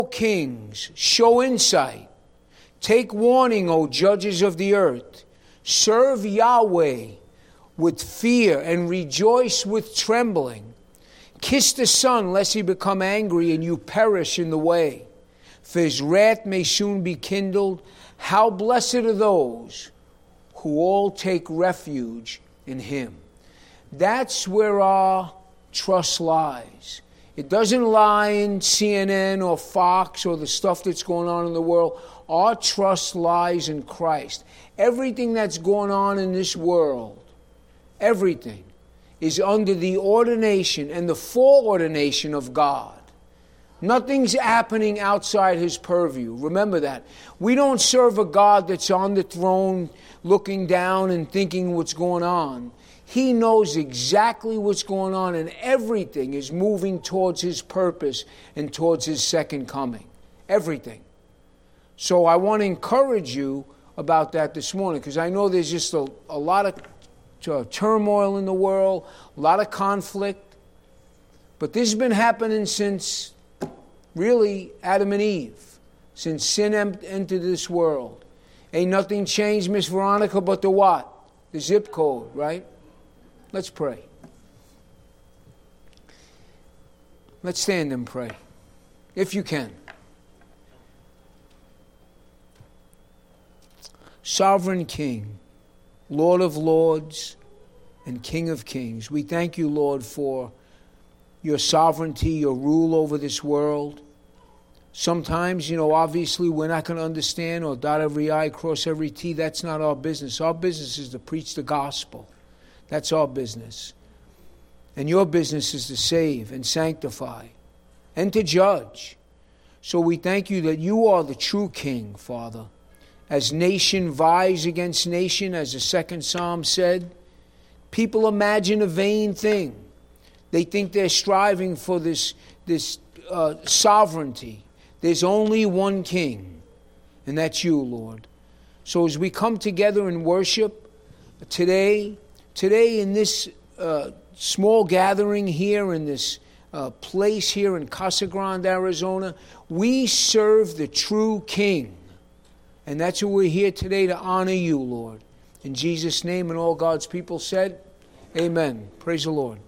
kings, show insight. Take warning, O judges of the earth. Serve Yahweh with fear and rejoice with trembling. Kiss the Son, lest he become angry and you perish in the way. For his wrath may soon be kindled. How blessed are those who all take refuge in him. That's where our trust lies. It doesn't lie in CNN or Fox or the stuff that's going on in the world. Our trust lies in Christ. Everything that's going on in this world, everything, is under the ordination and the foreordination of God. Nothing's happening outside his purview. Remember that. We don't serve a God that's on the throne looking down and thinking what's going on. He knows exactly what's going on, and everything is moving towards his purpose and towards his second coming. Everything. So I want to encourage you about that this morning, because I know there's just a lot of turmoil in the world, a lot of conflict. But this has been happening since, really, Adam and Eve, since sin entered this world. Ain't nothing changed, Miss Veronica, but the what? The zip code, right? Let's pray. Let's stand and pray, if you can. Sovereign King, Lord of lords, and King of kings, we thank you, Lord, for your sovereignty, your rule over this world. Sometimes, obviously we're not going to understand or dot every I, cross every T. That's not our business. Our business is to preach the gospel. That's our business. And your business is to save and sanctify and to judge. So we thank you that you are the true King, Father. As nation vies against nation, as the second Psalm said, people imagine a vain thing. They think they're striving for this sovereignty. There's only one King, and that's you, Lord. So as we come together in worship today in this small gathering here in this place here in Casa Grande, Arizona, we serve the true King. And that's who we're here today to honor you, Lord. In Jesus' name, and all God's people said, amen. Praise the Lord.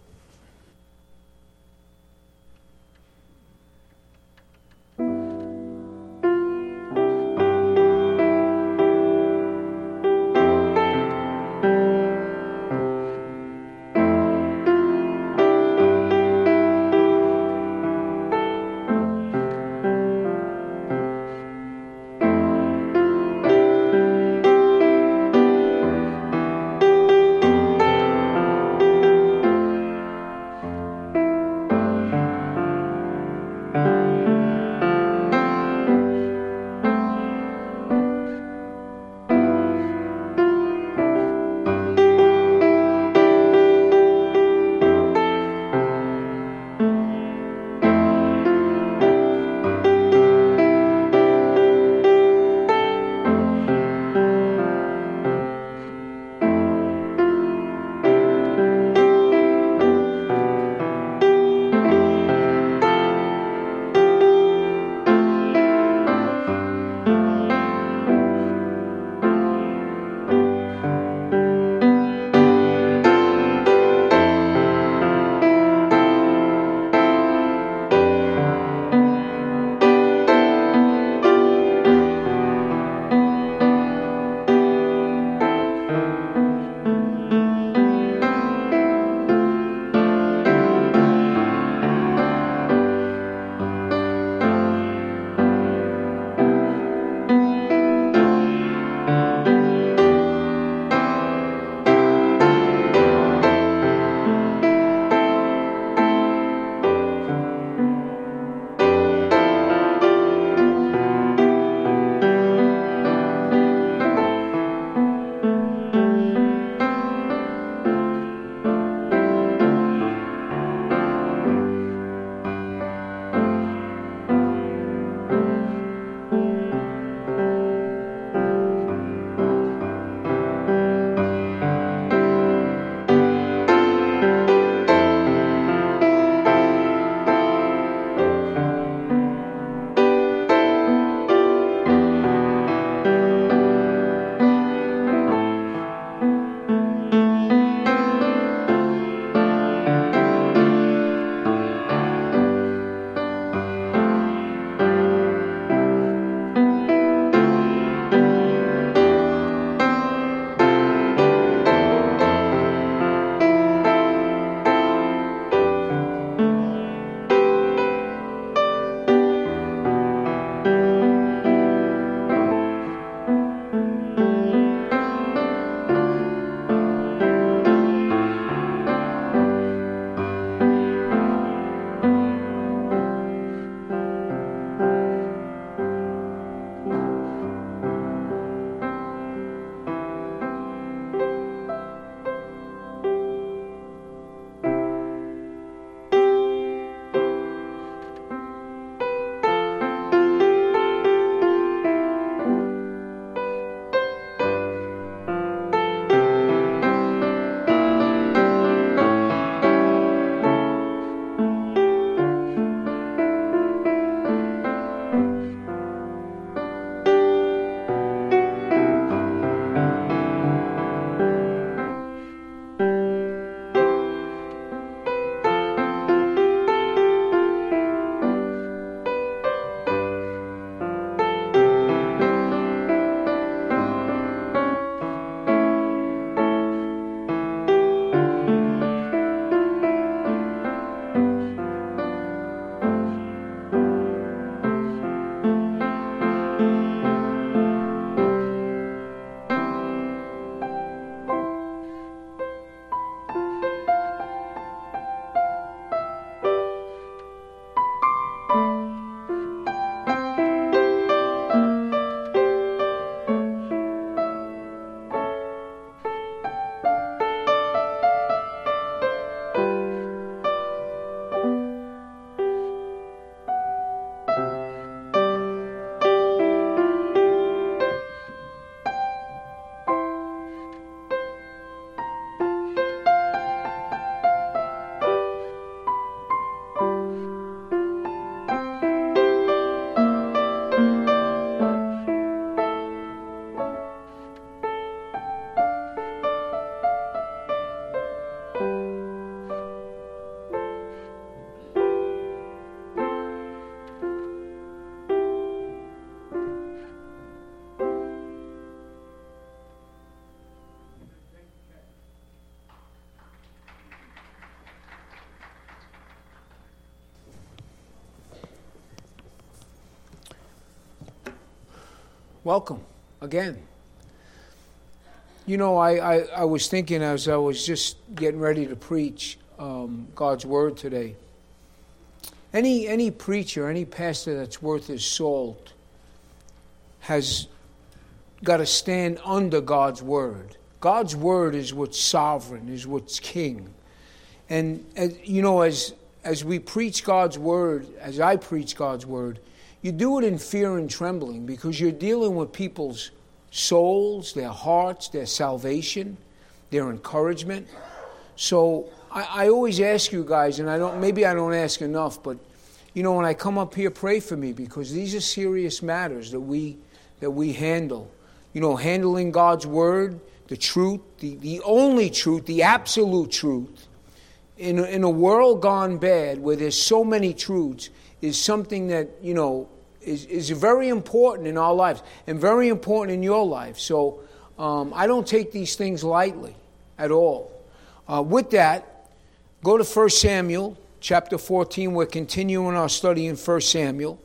welcome again. You know, I was thinking as I was just getting ready to preach God's Word today. Any preacher, any pastor that's worth his salt has got to stand under God's Word. God's Word is what's sovereign, is what's king. And you know, as we preach God's Word, as I preach God's Word, you do it in fear and trembling because you're dealing with people's souls, their hearts, their salvation, their encouragement. So I always ask you guys, and maybe I don't ask enough, but you know, when I come up here, pray for me because these are serious matters that we handle. You know, handling God's Word, the truth, the only truth, the absolute truth, in a world gone bad where there's so many truths, is something that, you know, is very important in our lives and very important in your life. So I don't take these things lightly at all. With that, go to 1 Samuel chapter 14. We're continuing our study in 1 Samuel.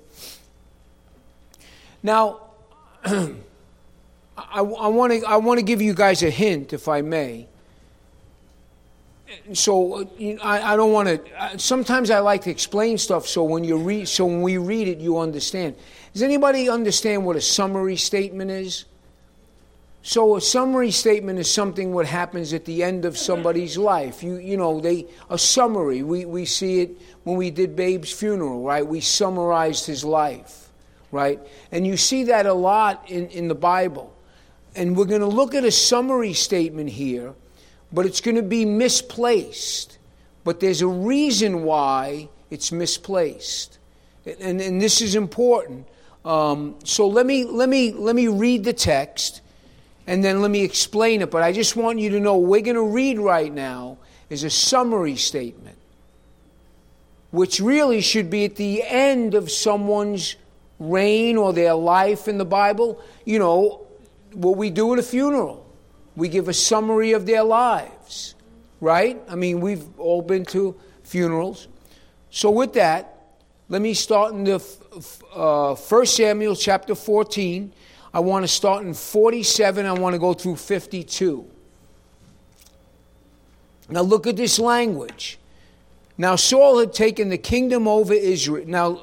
Now, I want to give you guys a hint, if I may. So I don't want to. Sometimes I like to explain stuff so when we read it, you understand. Does anybody understand what a summary statement is? So a summary statement is something what happens at the end of somebody's life. A summary. We see it when we did Babe's funeral, right? We summarized his life, right? And you see that a lot in the Bible. And we're going to look at a summary statement here, but it's going to be misplaced. But there's a reason why it's misplaced, and this is important. So let me read the text, and then let me explain it. But I just want you to know what we're going to read right now is a summary statement, which really should be at the end of someone's reign or their life in the Bible. You know, what we do at a funeral. We give a summary of their lives, right? I mean, we've all been to funerals. So with that, let me start in the 1 Samuel chapter 14. I want to start in 47. I want to go through 52. Now look at this language. Now Saul had taken the kingdom over Israel.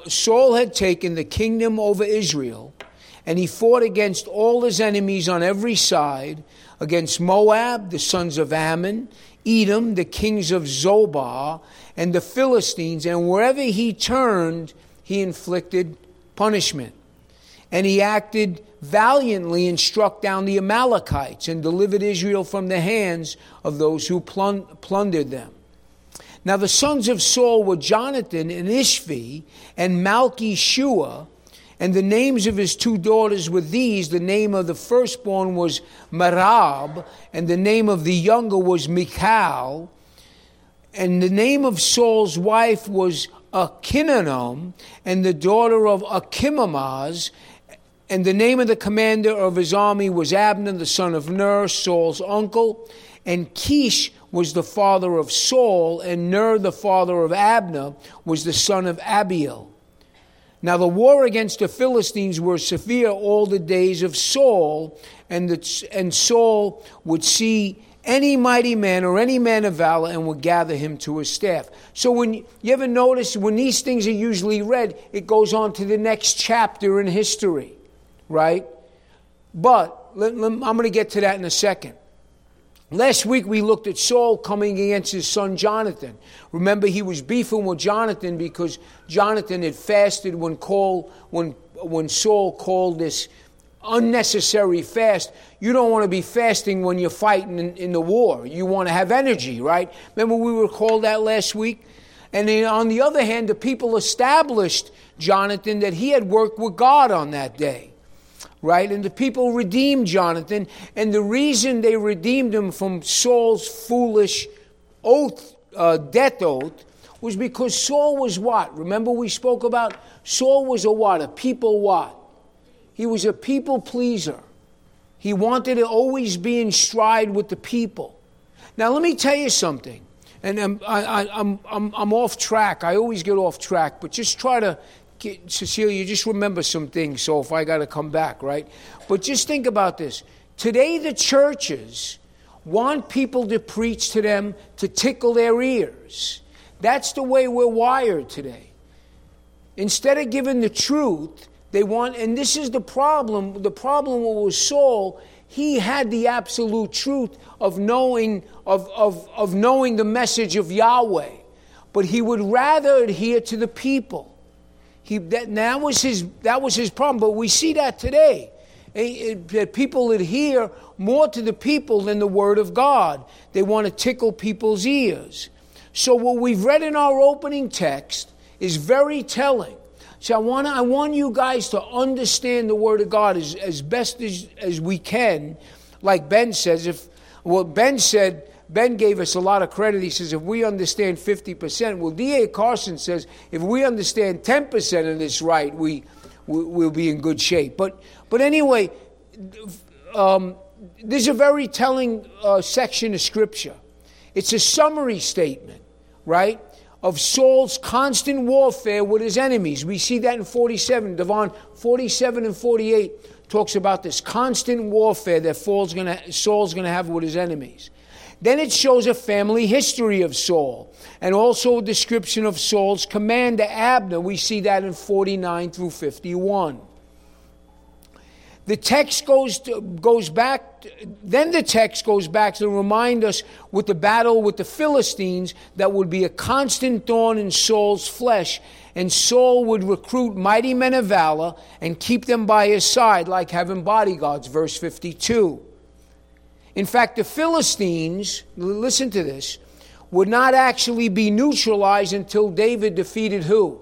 And he fought against all his enemies on every side, against Moab, the sons of Ammon, Edom, the kings of Zobah, and the Philistines. And wherever he turned, he inflicted punishment. And he acted valiantly and struck down the Amalekites and delivered Israel from the hands of those who plundered them. Now the sons of Saul were Jonathan and Ishvi and Malchi-Shua. And the names of his two daughters were these. The name of the firstborn was Merab, and the name of the younger was Michal. And the name of Saul's wife was Ahinoam, and the daughter of Achimaaz. And the name of the commander of his army was Abner, the son of Ner, Saul's uncle. And Kish was the father of Saul, and Ner, the father of Abner, was the son of Abiel. Now the war against the Philistines were severe all the days of Saul, and Saul would see any mighty man or any man of valor and would gather him to his staff. So when you ever notice when these things are usually read, it goes on to the next chapter in history, right? But I'm going to get to that in a second. Last week we looked at Saul coming against his son Jonathan. Remember, he was beefing with Jonathan because Jonathan had fasted when Saul called this unnecessary fast. You don't want to be fasting when you're fighting in the war. You want to have energy, right? Remember we were called that last week? And then on the other hand, the people established Jonathan that he had worked with God on that day. Right? And the people redeemed Jonathan. And the reason they redeemed him from Saul's foolish death oath, was because Saul was what? Remember we spoke about? Saul was a what? A people what? He was a people pleaser. He wanted to always be in stride with the people. Now let me tell you something. And I'm off track. I always get off track. But just try to Cecilia, just remember some things, so if I got to come back, right? But just think about this. Today the churches want people to preach to them to tickle their ears. That's the way we're wired today. Instead of giving the truth, they want, and this is the problem. The problem with Saul, he had the absolute truth of knowing knowing the message of Yahweh, but he would rather adhere to the people. That was his problem. But we see that today. That people adhere more to the people than the Word of God. They want to tickle people's ears. So what we've read in our opening text is very telling. So I want you guys to understand the Word of God as best as we can. Like Ben says, Ben gave us a lot of credit. He says, if we understand 50%, well, D.A. Carson says, if we understand 10% of this right, we'll be in good shape. But anyway, there's a very telling section of Scripture. It's a summary statement, right, of Saul's constant warfare with his enemies. We see that in 47. Devon, 47 and 48 talks about this constant warfare that Saul's going to have with his enemies. Then it shows a family history of Saul and also a description of Saul's commander Abner. We see that in 49 through 51. The text goes back to remind us with the battle with the Philistines that would be a constant thorn in Saul's flesh, and Saul would recruit mighty men of valor and keep them by his side like having bodyguards, verse 52. In fact, the Philistines, listen to this, would not actually be neutralized until David defeated who?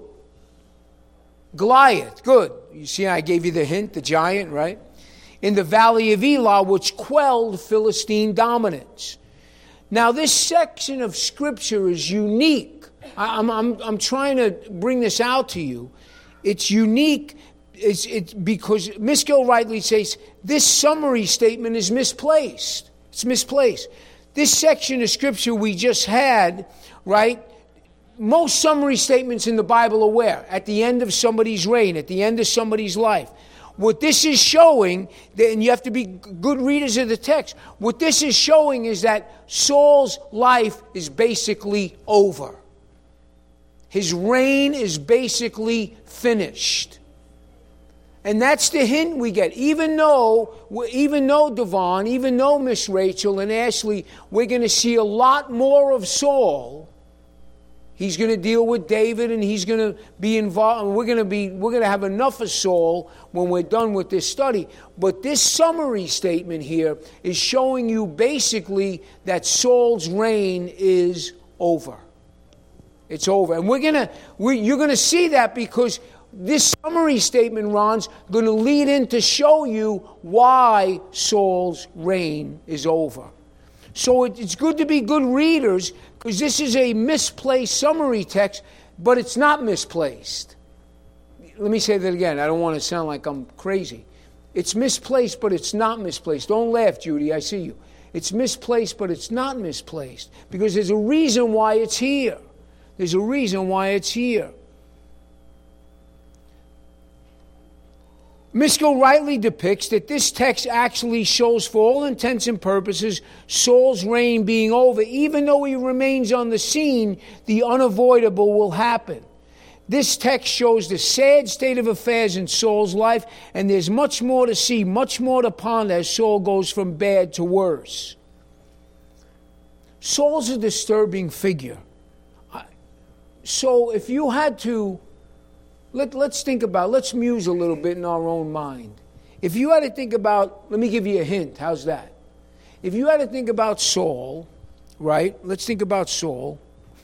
Goliath. Good. You see, I gave you the hint, the giant, right? In the valley of Elah, which quelled Philistine dominance. Now, this section of Scripture is unique. I'm trying to bring this out to you. It's unique. It's because Miskell rightly says this summary statement is misplaced. It's misplaced. This section of Scripture we just had, right? Most summary statements in the Bible are where? At the end of somebody's reign, at the end of somebody's life. What this is showing, and you have to be good readers of the text, what this is showing is that Saul's life is basically over. His reign is basically finished. And that's the hint we get. Even though Devon, even though Miss Rachel and Ashley, we're going to see a lot more of Saul. He's going to deal with David, and he's going to be involved. We're going to have enough of Saul when we're done with this study. But this summary statement here is showing you basically that Saul's reign is over. It's over, and you're going to see that because this summary statement, Ron's going to lead in to show you why Saul's reign is over. So it's good to be good readers because this is a misplaced summary text, but it's not misplaced. Let me say that again. I don't want to sound like I'm crazy. It's misplaced, but it's not misplaced. Don't laugh, Judy. I see you. It's misplaced, but it's not misplaced because there's a reason why it's here. There's a reason why it's here. Miskell rightly depicts that this text actually shows, for all intents and purposes, Saul's reign being over. Even though he remains on the scene, the unavoidable will happen. This text shows the sad state of affairs in Saul's life, and there's much more to see, much more to ponder as Saul goes from bad to worse. Saul's a disturbing figure. So if you had to... Let's think about, let's muse a little bit in our own mind. If you had to think about, let me give you a hint, how's that? If you had to think about Saul, right, let's think about Saul,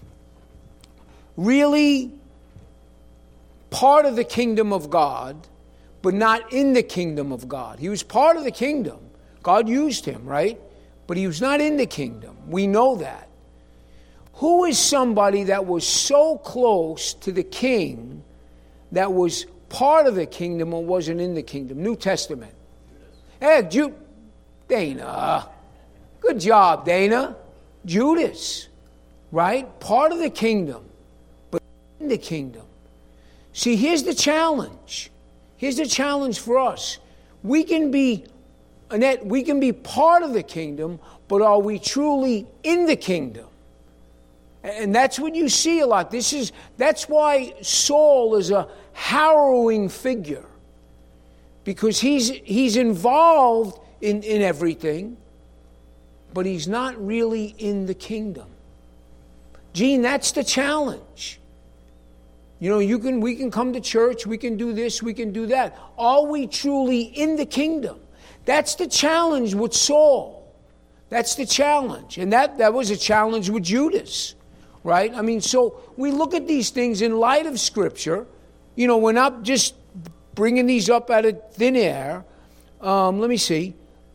really part of the kingdom of God, but not in the kingdom of God. He was part of the kingdom. God used him, right? But he was not in the kingdom. We know that. Who is somebody that was so close to the king that was part of the kingdom or wasn't in the kingdom? New Testament. Hey, Dana. Good job, Dana. Judas, right? Part of the kingdom, but in the kingdom. See, here's the challenge. Here's the challenge for us. We can be, Annette, we can be part of the kingdom, but are we truly in the kingdom? And that's what you see a lot. That's why Saul is a harrowing figure. Because he's involved in everything, but he's not really in the kingdom. Gene, that's the challenge. You know, we can come to church, we can do this, we can do that. Are we truly in the kingdom? That's the challenge with Saul. That's the challenge. And that was a challenge with Judas, right? I mean, so we look at these things in light of Scripture. You know, we're not just bringing these up out of thin air. Let me see.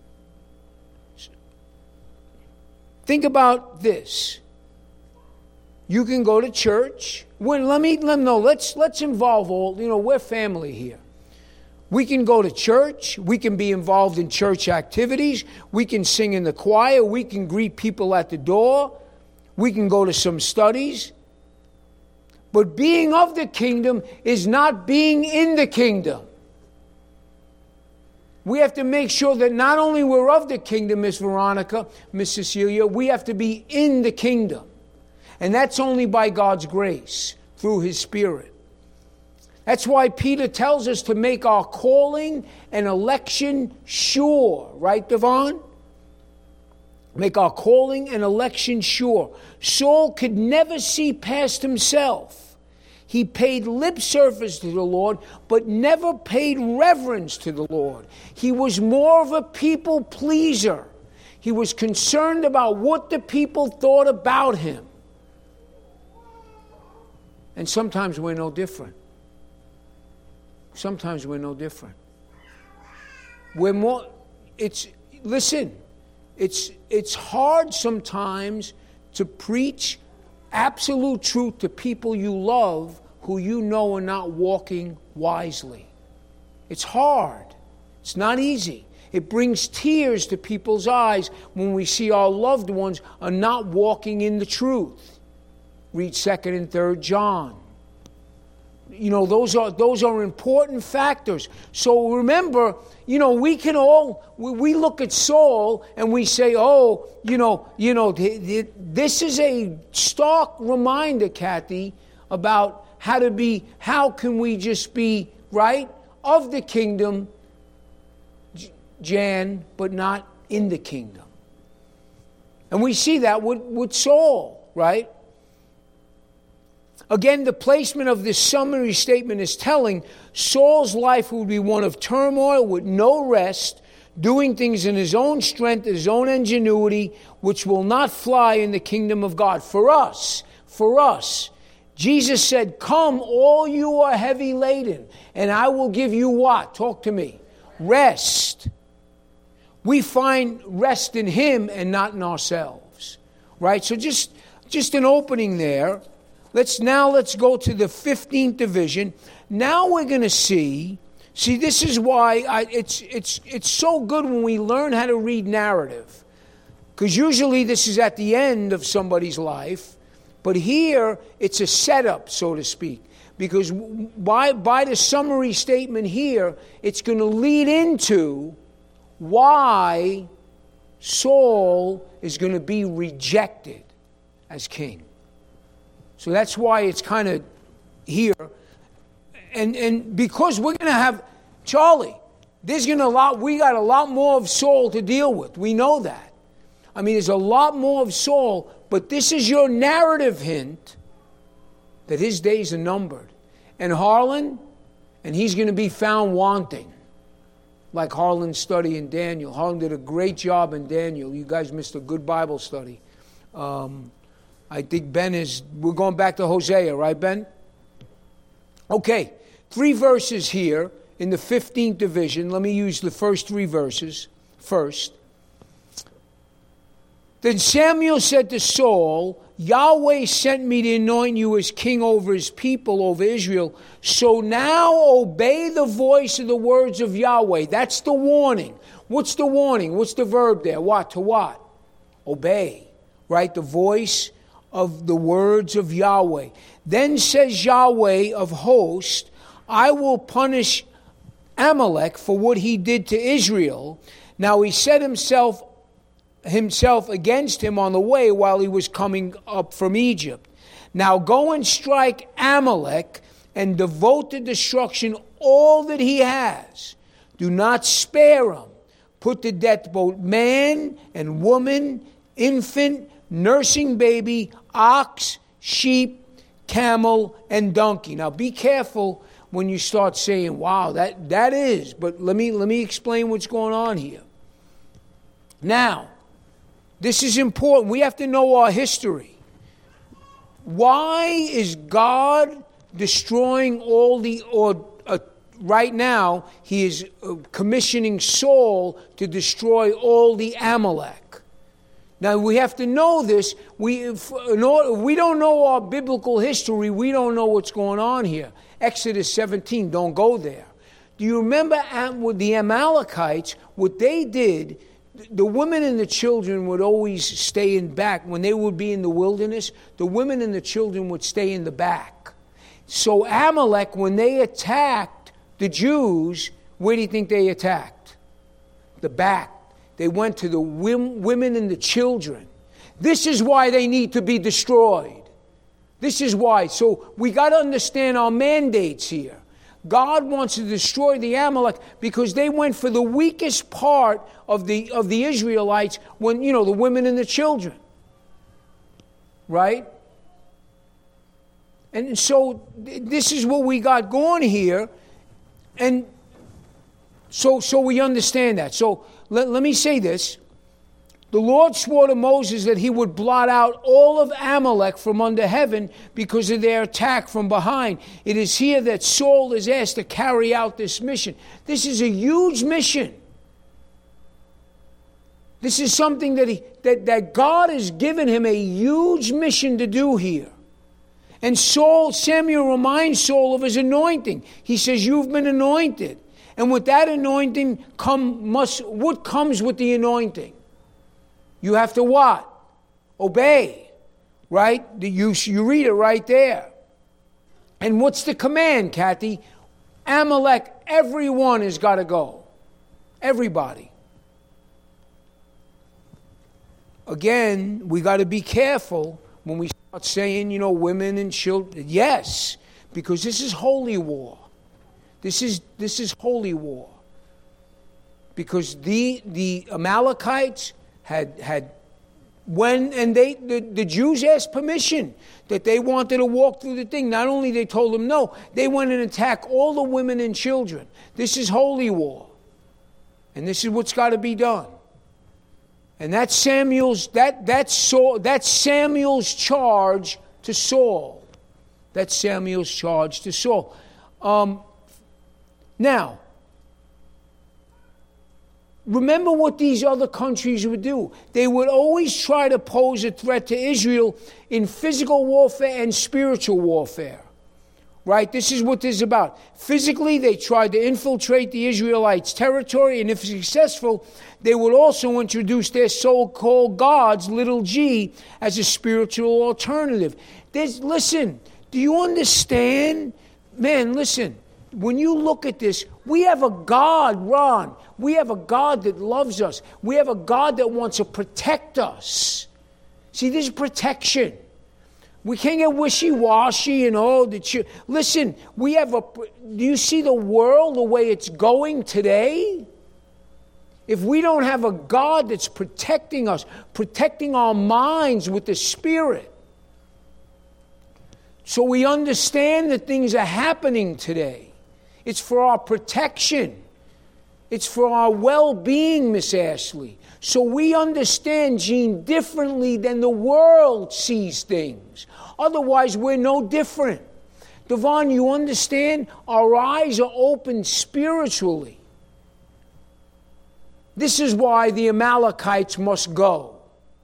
Think about this. You can go to church. Let's involve all, you know, we're family here. We can go to church. We can be involved in church activities. We can sing in the choir. We can greet people at the door. We can go to some studies. But being of the kingdom is not being in the kingdom. We have to make sure that not only we're of the kingdom, Miss Veronica, Miss Cecilia, we have to be in the kingdom. And that's only by God's grace, through His Spirit. That's why Peter tells us to make our calling and election sure. Right, Devon? Make our calling and election sure. Saul could never see past himself. He paid lip service to the Lord, but never paid reverence to the Lord. He was more of a people pleaser. He was concerned about what the people thought about him. And sometimes we're no different. Sometimes we're no different. We're more, it's hard sometimes to preach absolute truth to people you love who you know are not walking wisely. It's hard. It's not easy. It brings tears to people's eyes when we see our loved ones are not walking in the truth. Read 2nd and 3rd John. You know, those are important factors. So remember, you know, we look at Saul and we say, oh, this is a stark reminder, Kathy, about how can we just be, right, of the kingdom, Jan, but not in the kingdom. And we see that with Saul, right? Again, the placement of this summary statement is telling Saul's life would be one of turmoil with no rest, doing things in his own strength, his own ingenuity, which will not fly in the kingdom of God. For us, Jesus said, come, all you are heavy laden, and I will give you what? Talk to me. Rest. We find rest in Him and not in ourselves. Right? So just an opening there. Let's go to the 15th division. Now we're going to see, this is why it's so good when we learn how to read narrative. Because usually this is at the end of somebody's life. But here, it's a setup, so to speak. Because by the summary statement here, it's going to lead into why Saul is going to be rejected as king. So that's why it's kind of here. And because we're going to have, Charlie, we got a lot more of Saul to deal with. We know that. I mean, there's a lot more of Saul, but this is your narrative hint that his days are numbered. And Harlan, and he's going to be found wanting. Like Harlan's study in Daniel. Harlan did a great job in Daniel. You guys missed a good Bible study. I think we're going back to Hosea, right, Ben? Okay, 3 verses here in the 15th division. Let me use the first 3 verses first. Then Samuel said to Saul, Yahweh sent me to anoint you as king over His people, over Israel. So now obey the voice of the words of Yahweh. That's the warning. What's the warning? What's the verb there? What? To what? Obey. Right? The voice of the words of Yahweh. Then says Yahweh of hosts, I will punish Amalek for what he did to Israel. Now he set himself against him on the way while he was coming up from Egypt. Now go and strike Amalek and devote to destruction all that he has. Do not spare him. Put to death both man and woman, infant, nursing baby, ox, sheep, camel, and donkey. Now be careful when you start saying, wow, that is. But let me explain what's going on here. Now, this is important. We have to know our history. Why is God destroying right now, he is commissioning Saul to destroy all the Amalek. Now, we have to know this. We don't know our biblical history. We don't know what's going on here. Exodus 17, don't go there. Do you remember with the Amalekites, what they did? The women and the children would always stay in back. When they would be in the wilderness, the women and the children would stay in the back. So Amalek, when they attacked the Jews, where do you think they attacked? The back. They went to the women and the children. This is why they need to be destroyed. This is why. So we got to understand our mandates here. God wants to destroy the Amalek because they went for the weakest part of the Israelites, when the women and the children. Right? And so this is what we got going here. And so we understand that. So let me say this. The Lord swore to Moses that he would blot out all of Amalek from under heaven because of their attack from behind. It is here that Saul is asked to carry out this mission. This is a huge mission. This is something that God has given him a huge mission to do here. And Samuel reminds Saul of his anointing. He says, you've been anointed. And with that anointing what comes with the anointing? You have to what? Obey. Right? You read it right there. And what's the command, Kathy? Amalek, everyone has got to go. Everybody. Again, we got to be careful when we start saying, women and children. Yes, because this is holy war. This is holy war. Because the Amalekites had the Jews asked permission that they wanted to walk through the thing. Not only they told them no, they went and attacked all the women and children. This is holy war. And this is what's got to be done. And that's Samuel's charge to Saul. That's Samuel's charge to Saul. Now, remember what these other countries would do. They would always try to pose a threat to Israel in physical warfare and spiritual warfare. Right? This is what this is about. Physically, they tried to infiltrate the Israelites' territory, and if successful, they would also introduce their so-called gods, little g, as a spiritual alternative. Listen, do you understand? Man, listen. When you look at this, we have a God, Ron. We have a God that loves us. We have a God that wants to protect us. See, this is protection. We can't get wishy-washy and listen, do you see the world the way it's going today? If we don't have a God that's protecting us, protecting our minds with the Spirit, so we understand that things are happening today. It's for our protection. It's for our well-being, Miss Ashley. So we understand, Gene, differently than the world sees things. Otherwise, we're no different. Devon, you understand? Our eyes are open spiritually. This is why the Amalekites must go.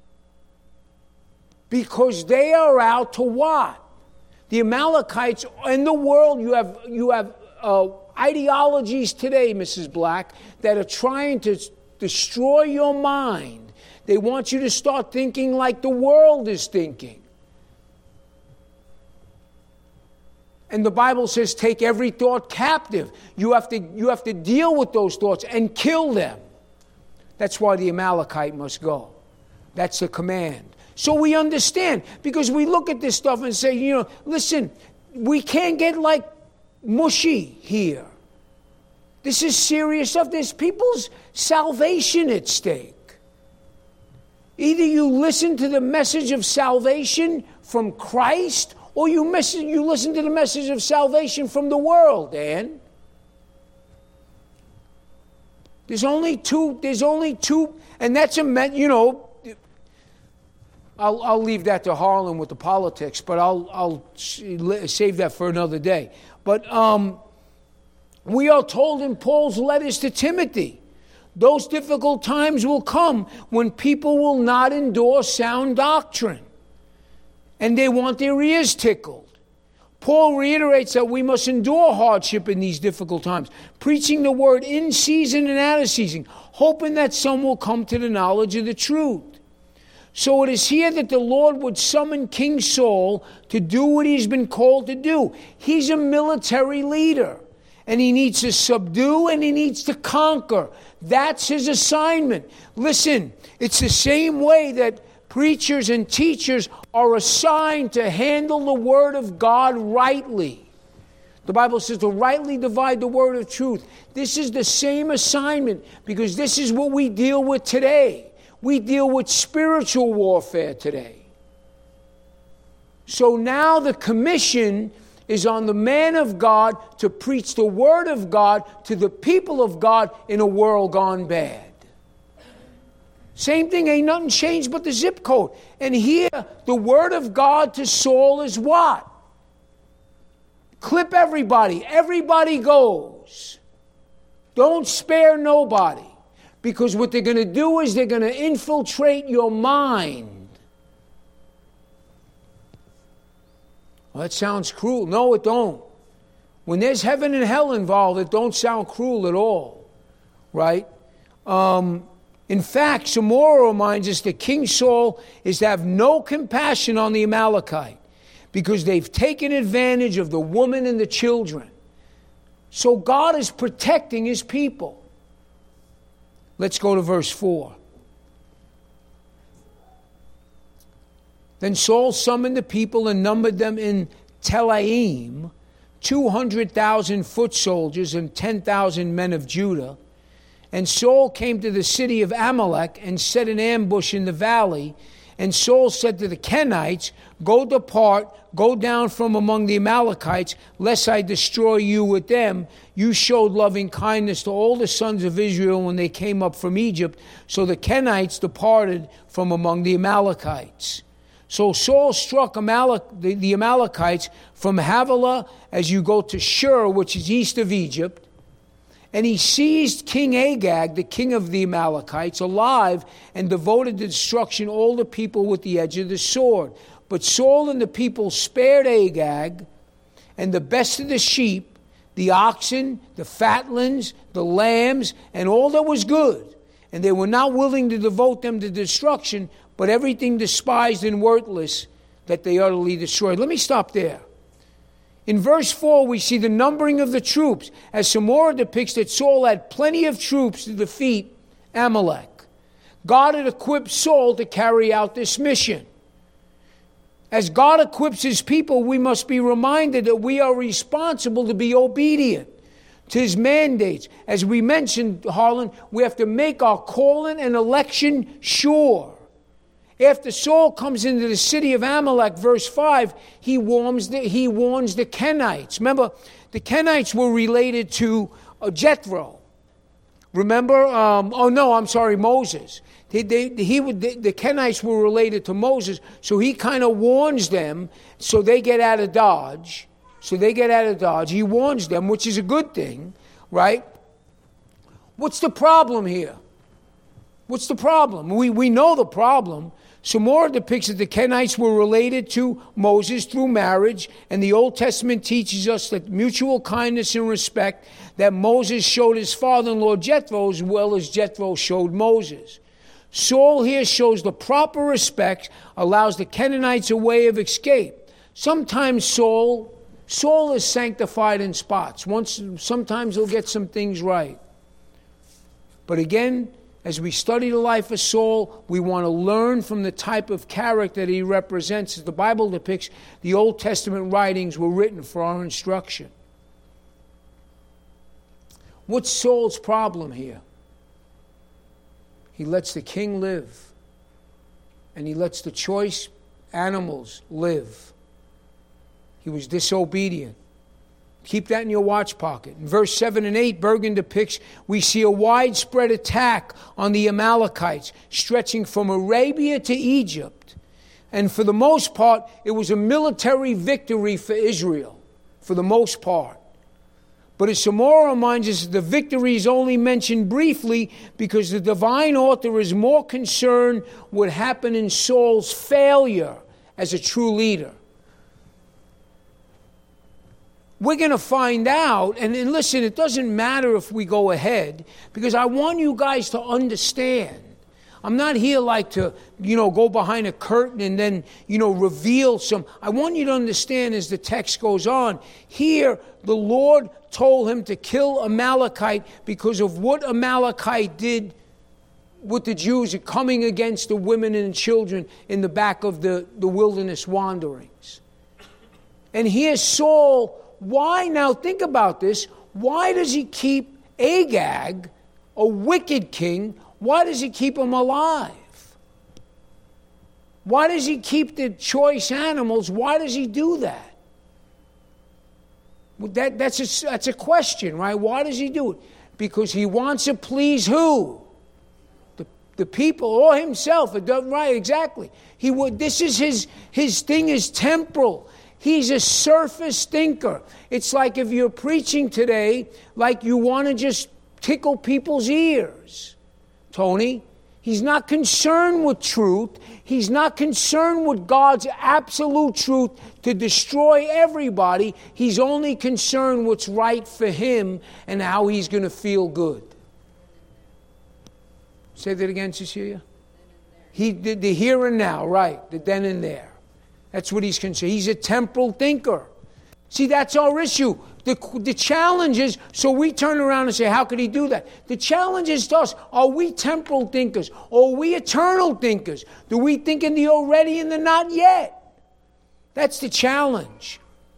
Because they are out to what? The Amalekites in the world, you have ideologies today, Mrs. Black, that are trying to destroy your mind. They want you to start thinking like the world is thinking. And the Bible says, take every thought captive. You have to deal with those thoughts and kill them. That's why the Amalekite must go. That's the command. So we understand, because we look at this stuff and say, listen, we can't get like mushy here. This is serious stuff. There's people's salvation at stake. Either you listen to the message of salvation from Christ, or you listen to the message of salvation from the world, Dan. There's only two, and that's I'll leave that to Harlan with the politics, but I'll save that for another day. But we are told in Paul's letters to Timothy, those difficult times will come when people will not endure sound doctrine, and they want their ears tickled. Paul reiterates that we must endure hardship in these difficult times, preaching the word in season and out of season, hoping that some will come to the knowledge of the truth. So it is here that the Lord would summon King Saul to do what he's been called to do. He's a military leader, and he needs to subdue and he needs to conquer. That's his assignment. Listen, it's the same way that preachers and teachers are assigned to handle the word of God rightly. The Bible says to rightly divide the word of truth. This is the same assignment, because this is what we deal with today. We deal with spiritual warfare today. So now the commission is on the man of God to preach the word of God to the people of God in a world gone bad. Same thing, ain't nothing changed but the zip code. And here, the word of God to Saul is what? Clip everybody. Everybody goes. Don't spare nobody. Because what they're going to do is they're going to infiltrate your mind. Well, that sounds cruel. No, it don't. When there's heaven and hell involved, it don't sound cruel at all. Right? In fact, Samora reminds us that King Saul is to have no compassion on the Amalekite, because they've taken advantage of the woman and the children. So God is protecting his people. Let's go to verse 4. Then Saul summoned the people and numbered them in Telaim, 200,000 foot soldiers and 10,000 men of Judah. And Saul came to the city of Amalek and set an ambush in the valley. And Saul said to the Kenites, go down from among the Amalekites, lest I destroy you with them. You showed loving kindness to all the sons of Israel when they came up from Egypt. So the Kenites departed from among the Amalekites. So Saul struck the Amalekites from Havilah as you go to Shur, which is east of Egypt. And he seized King Agag, the king of the Amalekites, alive, and devoted to destruction all the people with the edge of the sword. But Saul and the people spared Agag, and the best of the sheep, the oxen, the fatlings, the lambs, and all that was good. And they were not willing to devote them to destruction, but everything despised and worthless that they utterly destroyed. Let me stop there. In verse 4, we see the numbering of the troops, as Samora depicts that Saul had plenty of troops to defeat Amalek. God had equipped Saul to carry out this mission. As God equips his people, we must be reminded that we are responsible to be obedient to his mandates. As we mentioned, Harlan, we have to make our calling and election sure. After Saul comes into the city of Amalek, verse 5, he warns the Kenites. Remember, the Kenites were related to Jethro. Remember? Moses. The Kenites were related to Moses, so he kind of warns them so they get out of Dodge. He warns them, which is a good thing, right? What's the problem here? What's the problem? We know the problem. Samora depicts that the Kenites were related to Moses through marriage, and the Old Testament teaches us that mutual kindness and respect that Moses showed his father-in-law Jethro as well as Jethro showed Moses. Saul here shows the proper respect, allows the Kenites a way of escape. Sometimes Saul Saul is sanctified in spots. Sometimes he'll get some things right. But again, as we study the life of Saul, we want to learn from the type of character that he represents. As the Bible depicts, the Old Testament writings were written for our instruction. What's Saul's problem here? He lets the king live, and he lets the choice animals live. He was disobedient. Keep that in your watch pocket. In verse 7 and 8, Bergen depicts, we see a widespread attack on the Amalekites, stretching from Arabia to Egypt. And for the most part, it was a military victory for Israel, for the most part. But as Samora reminds us, the victory is only mentioned briefly because the divine author is more concerned what happened in Saul's failure as a true leader. We're going to find out, and listen, it doesn't matter if we go ahead, because I want you guys to understand. I'm not here like to, go behind a curtain and then, reveal some. I want you to understand as the text goes on. Here, the Lord told him to kill Amalekite because of what Amalekite did with the Jews coming against the women and children in the back of the wilderness wanderings. And here's Saul. Why, now think about this, why does he keep Agag, a wicked king, why does he keep him alive? Why does he keep the choice animals? Why does he do that? That's a question, right? Why does he do it? Because he wants to please who? The people or himself. Right, exactly. This is his thing is temporal. He's a surface thinker. It's like if you're preaching today, like you want to just tickle people's ears. Tony, he's not concerned with truth. He's not concerned with God's absolute truth to destroy everybody. He's only concerned what's right for him and how he's going to feel good. Say that again, Cecilia. He did the here and now, right, the then and there. That's what he's concerned. He's a temporal thinker. See, that's our issue. The challenge is, so we turn around and say, how could he do that? The challenge is to us, are we temporal thinkers? Or are we eternal thinkers? Do we think in the already and the not yet? That's the challenge.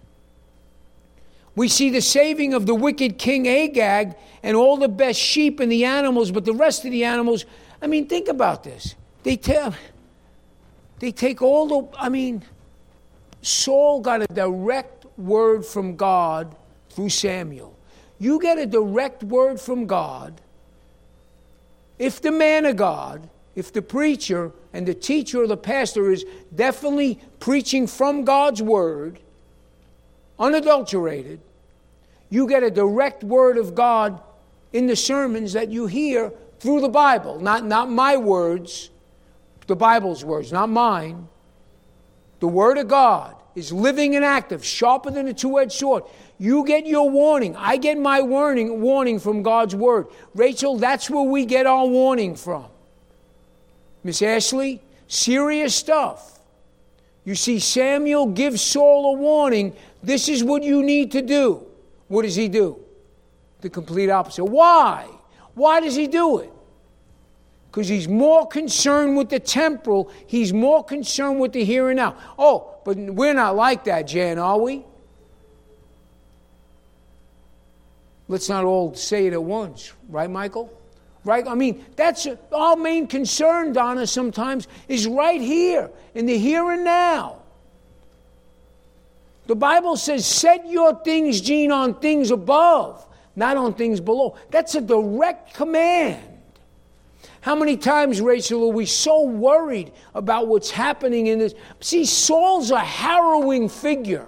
We see the saving of the wicked king Agag and all the best sheep and the animals, but the rest of the animals, think about this. They take all the, Saul got a direct word from God through Samuel. You get a direct word from God. If the man of God, if the preacher and the teacher or the pastor is definitely preaching from God's word, unadulterated, you get a direct word of God in the sermons that you hear through the Bible. Not my words, the Bible's words, not mine. The Word of God is living and active, sharper than a two-edged sword. You get your warning. I get my warning from God's Word. Rachel, that's where we get our warning from. Miss Ashley, serious stuff. You see, Samuel gives Saul a warning. This is what you need to do. What does he do? The complete opposite. Why? Why does he do it? Because he's more concerned with the temporal. He's more concerned with the here and now. Oh, but we're not like that, Jan, are we? Let's not all say it at once. Right, Michael? Right? That's our main concern, Donna, sometimes, is right here, in the here and now. The Bible says, set your things, Gene, on things above, not on things below. That's a direct command. How many times, Rachel, are we so worried about what's happening in this? See, Saul's a harrowing figure.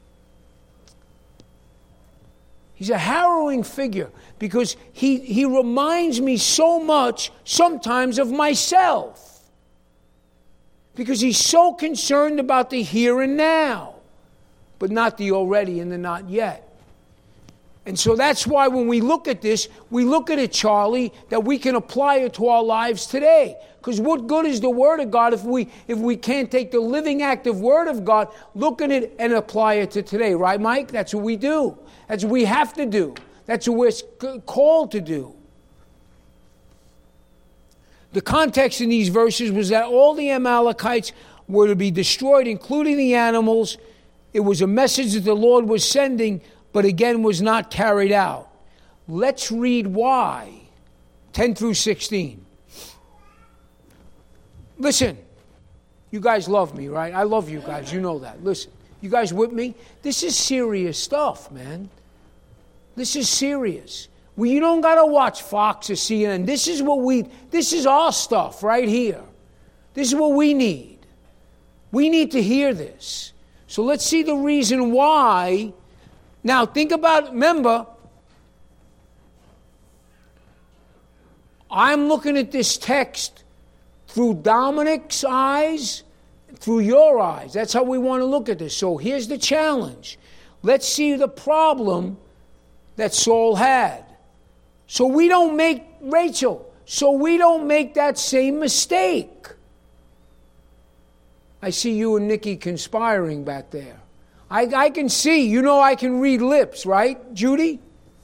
He's a harrowing figure because he reminds me so much sometimes of myself. Because he's so concerned about the here and now, but not the already and the not yet. And so that's why when we look at this, we look at it, Charlie, that we can apply it to our lives today. Because what good is the Word of God if we can't take the living, active Word of God, look at it and apply it to today. Right, Mike? That's what we do. That's what we have to do. That's what we're called to do. The context in these verses was that all the Amalekites were to be destroyed, including the animals. It was a message that the Lord was sending, but again was not carried out. Let's read why. 10 through 16. Listen, you guys love me, right? I love you guys, you know that. Listen, you guys with me? This is serious stuff, man. This is serious. Well, you don't got to watch Fox or CNN. This is our stuff right here. This is what we need. We need to hear this. So let's see the reason why. Now, think about, remember, I'm looking at this text through Dominic's eyes, through your eyes. That's how we want to look at this. So here's the challenge. Let's see the problem that Saul had. So we don't make, Rachel, so we don't make that same mistake. I see you and Nikki conspiring back there. I can see, I can read lips, right, Judy?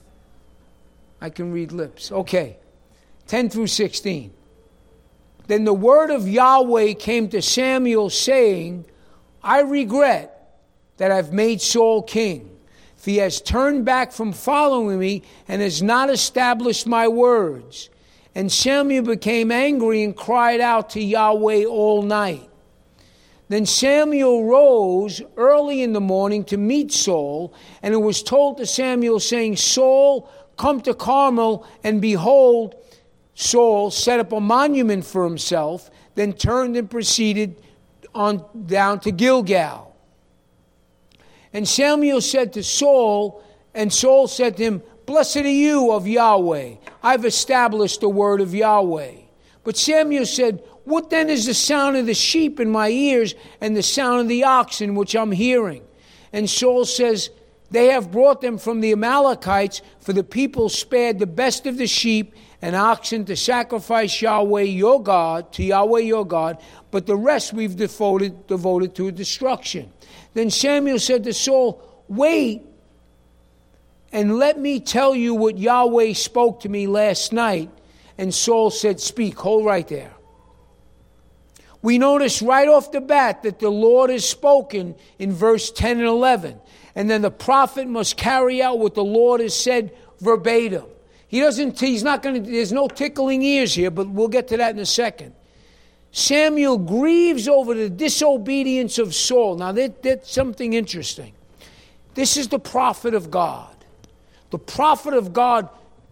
I can read lips. Okay, 10 through 16. Then the word of Yahweh came to Samuel saying, I regret that I've made Saul king. For he has turned back from following me and has not established my words. And Samuel became angry and cried out to Yahweh all night. Then Samuel rose early in the morning to meet Saul, and it was told to Samuel, saying, Saul, come to Carmel, and behold, Saul set up a monument for himself, then turned and proceeded on down to Gilgal. And Samuel said to Saul, and Saul said to him, Blessed are you of Yahweh. I've established the word of Yahweh. But Samuel said, What then is the sound of the sheep in my ears and the sound of the oxen which I'm hearing? And Saul says, They have brought them from the Amalekites, for the people spared the best of the sheep and oxen to sacrifice Yahweh your God, to Yahweh your God, but the rest we've devoted to destruction. Then Samuel said to Saul, Wait, and let me tell you what Yahweh spoke to me last night. And Saul said, Speak. Hold right there. We notice right off the bat that the Lord has spoken in verse 10 and 11. And then the prophet must carry out what the Lord has said verbatim. He's not going to, there's no tickling ears here, but we'll get to that in a second. Samuel grieves over the disobedience of Saul. Now, that's something interesting. This is the prophet of God. The prophet of God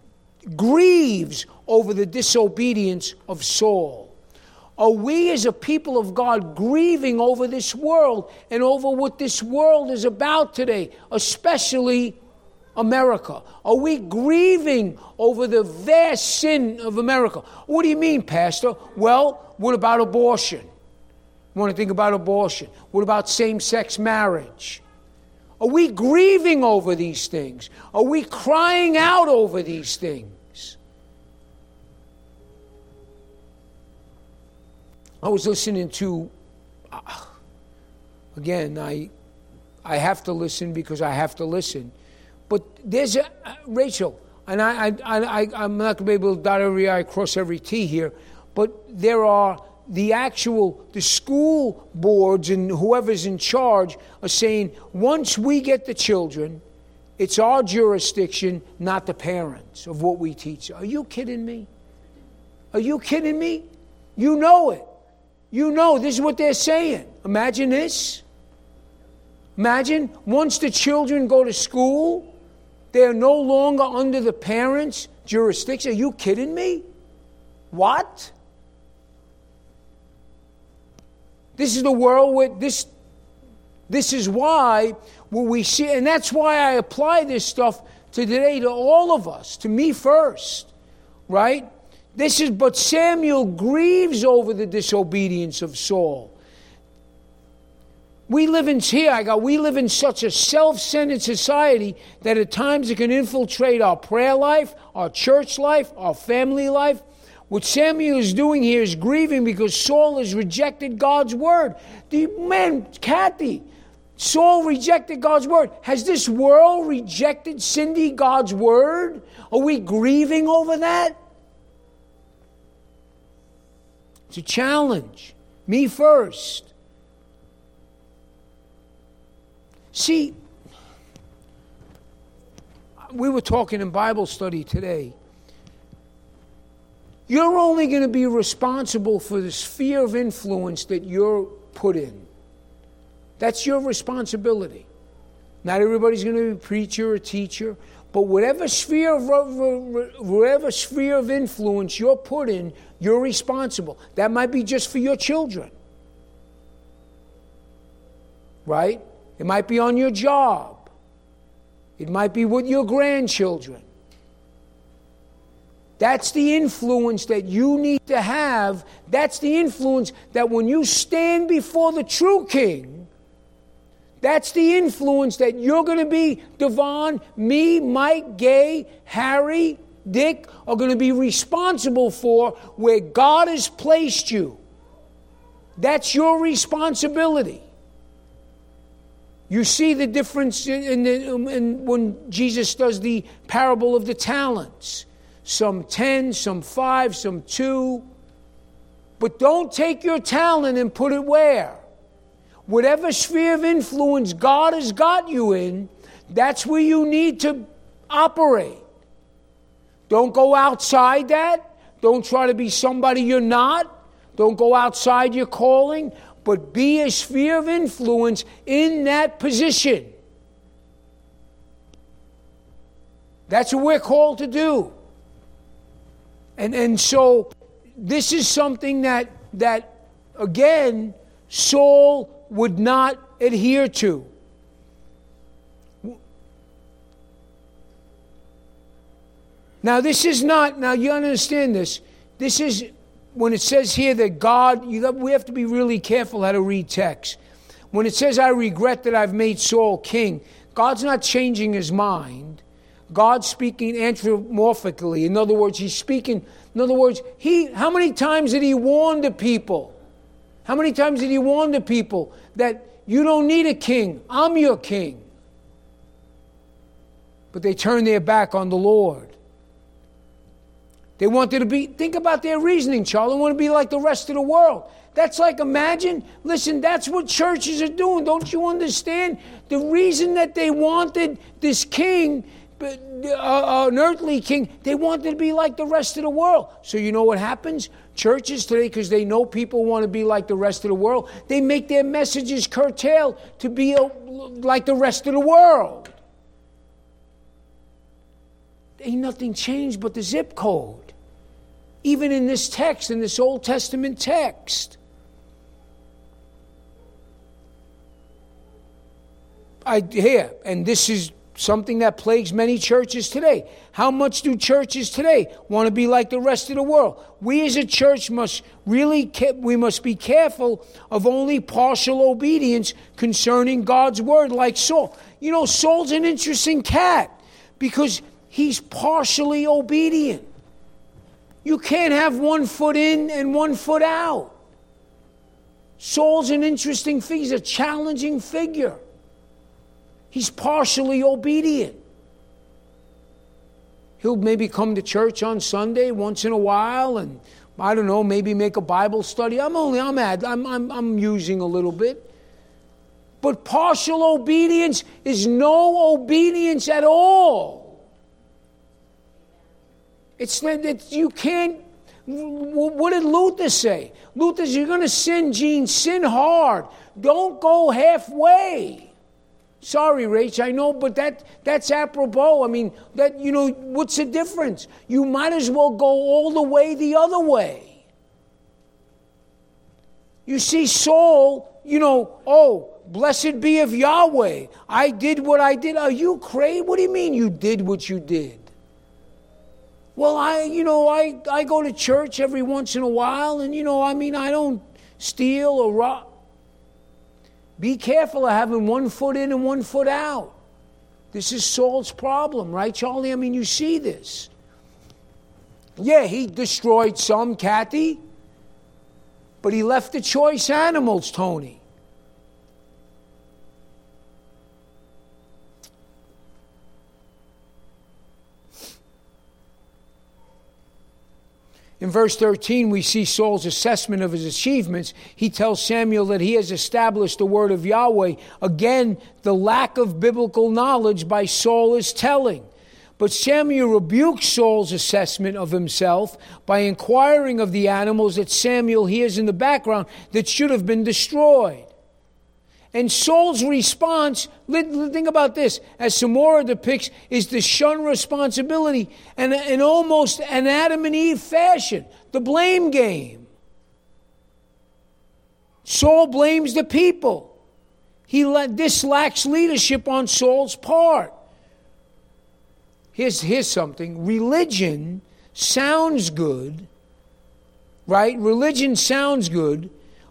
grieves over the disobedience of Saul. Are we as a people of God grieving over this world and over what this world is about today, especially America? Are we grieving over the vast sin of America? What do you mean, Pastor? Well, what about abortion? You want to think about abortion? What about same-sex marriage? Are we grieving over these things? Are we crying out over these things? I was listening to, again, I have to listen because I have to listen. But there's Rachel, and I'm not going to be able to dot every I, cross every T here, but there are the school boards and whoever's in charge are saying, once we get the children, it's our jurisdiction, not the parents, of what we teach. Are you kidding me? Are you kidding me? You know it. You know, this is what they're saying. Imagine this. Imagine, once the children go to school, they're no longer under the parents' jurisdiction. Are you kidding me? What? This is the world where this is why what we see, and that's why I apply this stuff to today, to all of us, to me first, right? But Samuel grieves over the disobedience of Saul. We live in such a self-centered society that at times it can infiltrate our prayer life, our church life, our family life. What Samuel is doing here is grieving because Saul has rejected God's word. Kathy, Saul rejected God's word. Has this world rejected, Cindy, God's word? Are we grieving over that? It's a challenge. Me first. See, we were talking in Bible study today. You're only going to be responsible for the sphere of influence that you're put in. That's your responsibility. Not everybody's going to be a preacher or teacher, but whatever sphere of influence you're put in, you're responsible. That might be just for your children. Right? It might be on your job. It might be with your grandchildren. That's the influence that you need to have. That's the influence that when you stand before the true King, that's the influence that you're going to be, Devon, me, Mike, Gay, Harry, Dick, are going to be responsible for where God has placed you. That's your responsibility. You see the difference in when Jesus does the parable of the talents. Some 10, some 5, some 2. But don't take your talent and put it where? Whatever sphere of influence God has got you in, that's where you need to operate. Don't go outside that. Don't try to be somebody you're not. Don't go outside your calling. But be a sphere of influence in that position. That's what we're called to do. And so this is something that again, Saul would not adhere to. Now this is not, now you understand this, this is, when it says here that God, we have to be really careful how to read text. When it says, I regret that I've made Saul king, God's not changing his mind. God's speaking anthropomorphically. In other words, how many times did he warn the people? How many times did he warn the people that you don't need a king, I'm your king? But they turned their back on the Lord. They wanted to be, think about their reasoning, Charlie. They want to be like the rest of the world. That's like, imagine, listen, that's what churches are doing. Don't you understand? The reason that they wanted this king, an earthly king, they wanted to be like the rest of the world. So you know what happens? Churches today, because they know people want to be like the rest of the world, they make their messages curtailed to be like the rest of the world. Ain't nothing changed but the zip code. Even in this text, in this Old Testament text. And this is something that plagues many churches today. How much do churches today want to be like the rest of the world? We as a church must be careful of only partial obedience concerning God's word, like Saul. You know, Saul's an interesting cat because he's partially obedient. You can't have 1 foot in and 1 foot out. Saul's an interesting figure. He's a challenging figure. He's partially obedient. He'll maybe come to church on Sunday once in a while and, I don't know, maybe make a Bible study. I'm using a little bit. But partial obedience is no obedience at all. You can't. What did Luther say? Luther says, you're going to sin, Gene, sin hard. Don't go halfway. Sorry, Rach, I know, but that's apropos. I mean, what's the difference? You might as well go all the way other. You see, Saul, blessed be of Yahweh. I did what I did. Are you crazy? What do you mean you did what you did? Well, I go to church every once in a while, and I don't steal or rob. Be careful of having one foot in and one foot out. This is Saul's problem, right, Charlie? I mean, you see this. Yeah, he destroyed some, Kathy, but he left the choice animals, Tony. In verse 13, we see Saul's assessment of his achievements. He tells Samuel that he has established the word of Yahweh. Again, the lack of biblical knowledge by Saul is telling. But Samuel rebukes Saul's assessment of himself by inquiring of the animals that Samuel hears in the background that should have been destroyed. And Saul's response, think about this, as Samora depicts, is to shun responsibility and in almost an Adam and Eve fashion, the blame game. Saul blames the people. This lacks leadership on Saul's part. Here's something. Religion sounds good, right? Religion sounds good.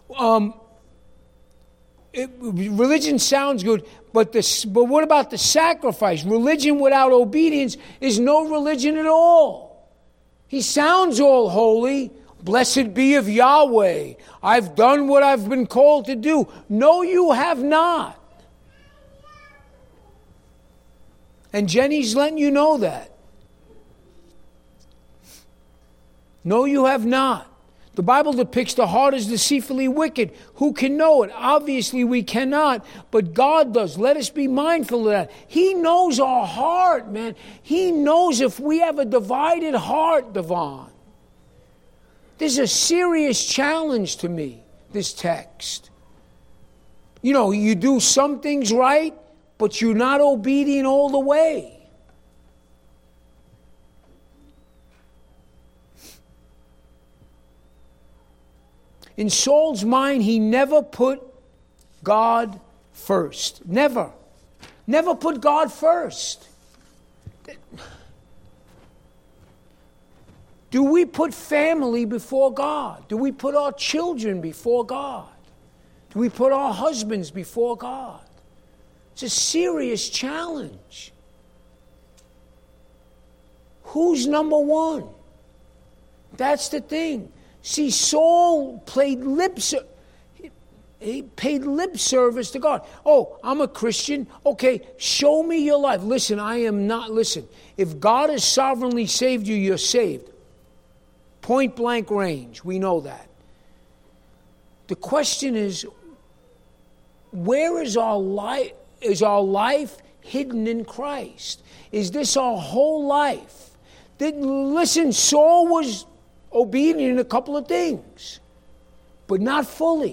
Religion sounds good, but what about the sacrifice? Religion without obedience is no religion at all. He sounds all holy. Blessed be of Yahweh. I've done what I've been called to do. No, you have not. And Jenny's letting you know that. No, you have not. The Bible depicts the heart as deceitfully wicked. Who can know it? Obviously we cannot, but God does. Let us be mindful of that. He knows our heart, man. He knows if we have a divided heart, Devon. This is a serious challenge to me, this text. You know, you do some things right, but you're not obedient all the way. In Saul's mind, he never put God first. Never. Never put God first. Do we put family before God? Do we put our children before God? Do we put our husbands before God? It's a serious challenge. Who's number one? That's the thing. See, Saul paid lip service to God. Oh, I'm a Christian. Okay, show me your life. Listen, I am not. Listen, if God has sovereignly saved you, you're saved. Point blank range. We know that. The question is, where is our life? Is our life hidden in Christ? Is this our whole life? Listen, Saul was obedient in a couple of things, but not fully.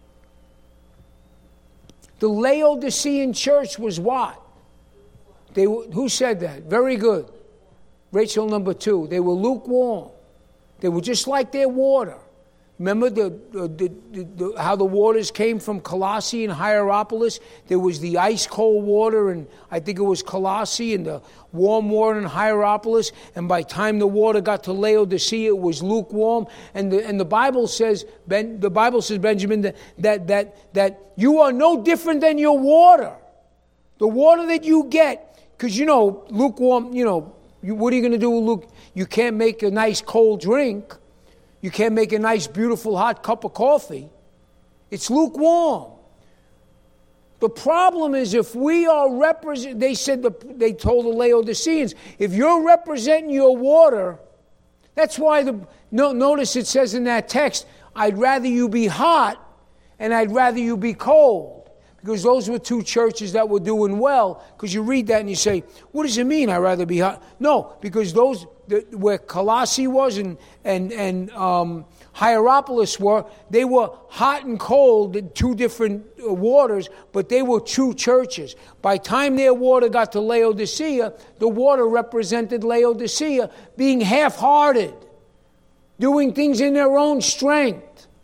The Laodicean church was what? Who said that? Very good. Rachel, number 2. They were lukewarm. They were just like their water. Remember how the waters came from Colossae and Hierapolis? There was the ice-cold water, and I think it was Colossae, and the warm water in Hierapolis. And by the time the water got to Laodicea, it was lukewarm. And the Bible says, Benjamin, that you are no different than your water. The water that you get, because lukewarm. What are you going to do with lukewarm? You can't make a nice cold drink. You can't make a nice, beautiful, hot cup of coffee. It's lukewarm. The problem is if we are they told the Laodiceans, if you're representing your water, that's why notice it says in that text, I'd rather you be hot and I'd rather you be cold. Because those were two churches that were doing well. Because you read that and you say, what does it mean I'd rather be hot? No, because where Colossae was and Hierapolis were, they were hot and cold, two different waters, but they were two churches. By the time their water got to Laodicea, the water represented Laodicea being half-hearted, doing things in their own strength.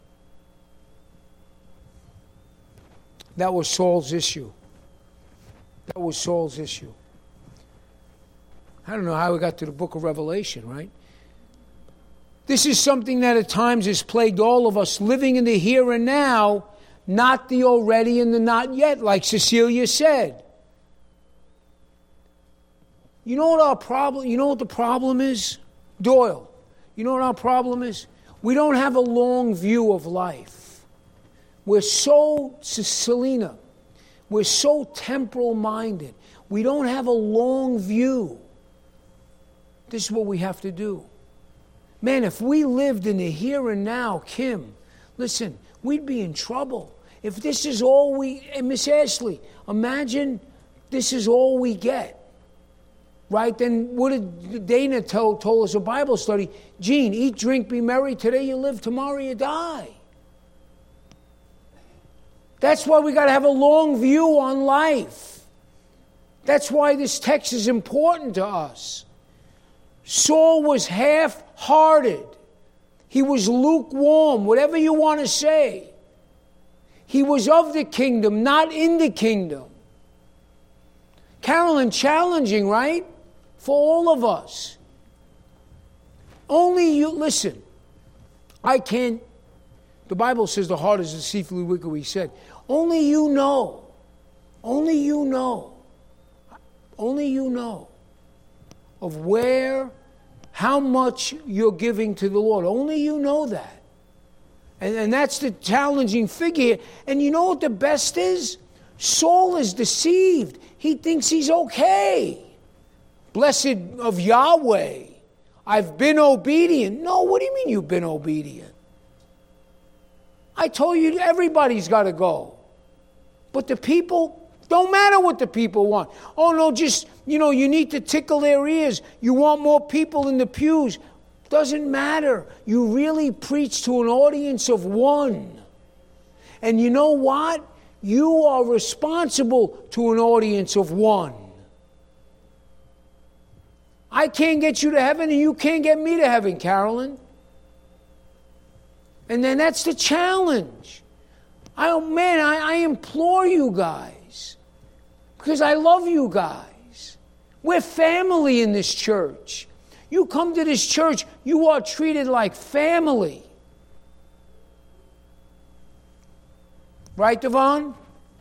That was Saul's issue. I don't know how we got to the book of Revelation, right? This is something that at times has plagued all of us, living in the here and now, not the already and the not yet, like Cecilia said. You know what the problem is? Doyle, you know what our problem is? We don't have a long view of life. Selena, we're so temporal-minded. We don't have a long view. This is what we have to do. Man, if we lived in the here and now, Kim, listen, we'd be in trouble. If this is all Miss Ashley, imagine this is all we get. Right? Then what did Dana told us a Bible study? Gene, eat, drink, be merry. Today you live, tomorrow you die. That's why we got to have a long view on life. That's why this text is important to us. Saul was half-hearted. He was lukewarm, whatever you want to say. He was of the kingdom, not in the kingdom. Carolyn, challenging, right? For all of us. Only you, listen, I can't, the Bible says the heart is deceitfully wicked, we said. Only you know of how much you're giving to the Lord. Only you know that. And that's the challenging figure. And you know what the best is? Saul is deceived. He thinks he's okay. Blessed of Yahweh, I've been obedient. No, what do you mean you've been obedient? I told you everybody's got to go. But the people, don't matter what the people want. Oh no, just, you need to tickle their ears. You want more people in the pews. Doesn't matter. You really preach to an audience of one. And you know what? You are responsible to an audience of one. I can't get you to heaven and you can't get me to heaven, Carolyn. And then that's the challenge. I implore you guys, because I love you guys. We're family in this church. You come to this church, you are treated like family. Right, Devon?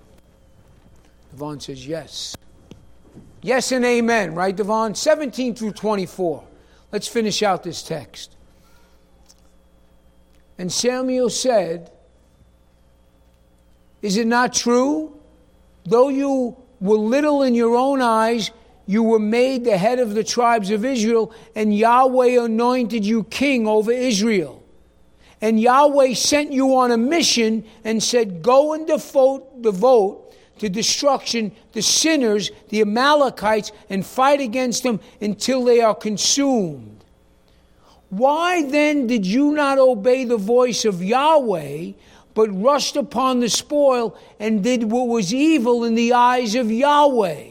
Devon says yes. Yes and amen, right, Devon? 17 through 24. Let's finish out this text. And Samuel said, is it not true? Though you were little in your own eyes, you were made the head of the tribes of Israel, and Yahweh anointed you king over Israel. And Yahweh sent you on a mission and said, go and devote to destruction the sinners, the Amalekites, and fight against them until they are consumed. Why then did you not obey the voice of Yahweh, but rushed upon the spoil and did what was evil in the eyes of Yahweh?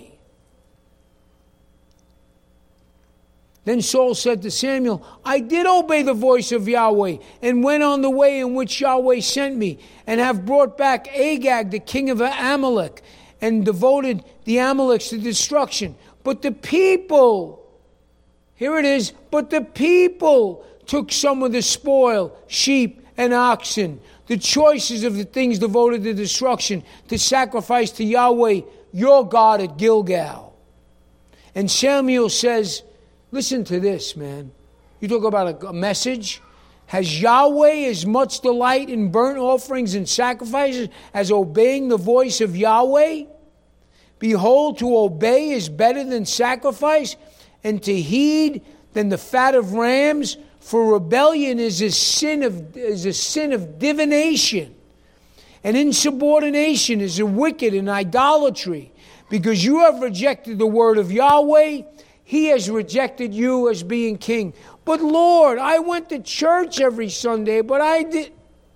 Then Saul said to Samuel, I did obey the voice of Yahweh and went on the way in which Yahweh sent me, and have brought back Agag, the king of Amalek, and devoted the Amaleks to destruction. But the people, here it is, but the people took some of the spoil, sheep and oxen, the choices of the things devoted to destruction, to sacrifice to Yahweh, your God, at Gilgal. And Samuel says, listen to this, man. You talk about a message. Has Yahweh as much delight in burnt offerings and sacrifices as obeying the voice of Yahweh? Behold, to obey is better than sacrifice, and to heed than the fat of rams. For rebellion is a sin of divination, and insubordination is a wicked and idolatry. Because you have rejected the word of Yahweh, He has rejected you as being king. But Lord, I went to church every Sunday, but I did.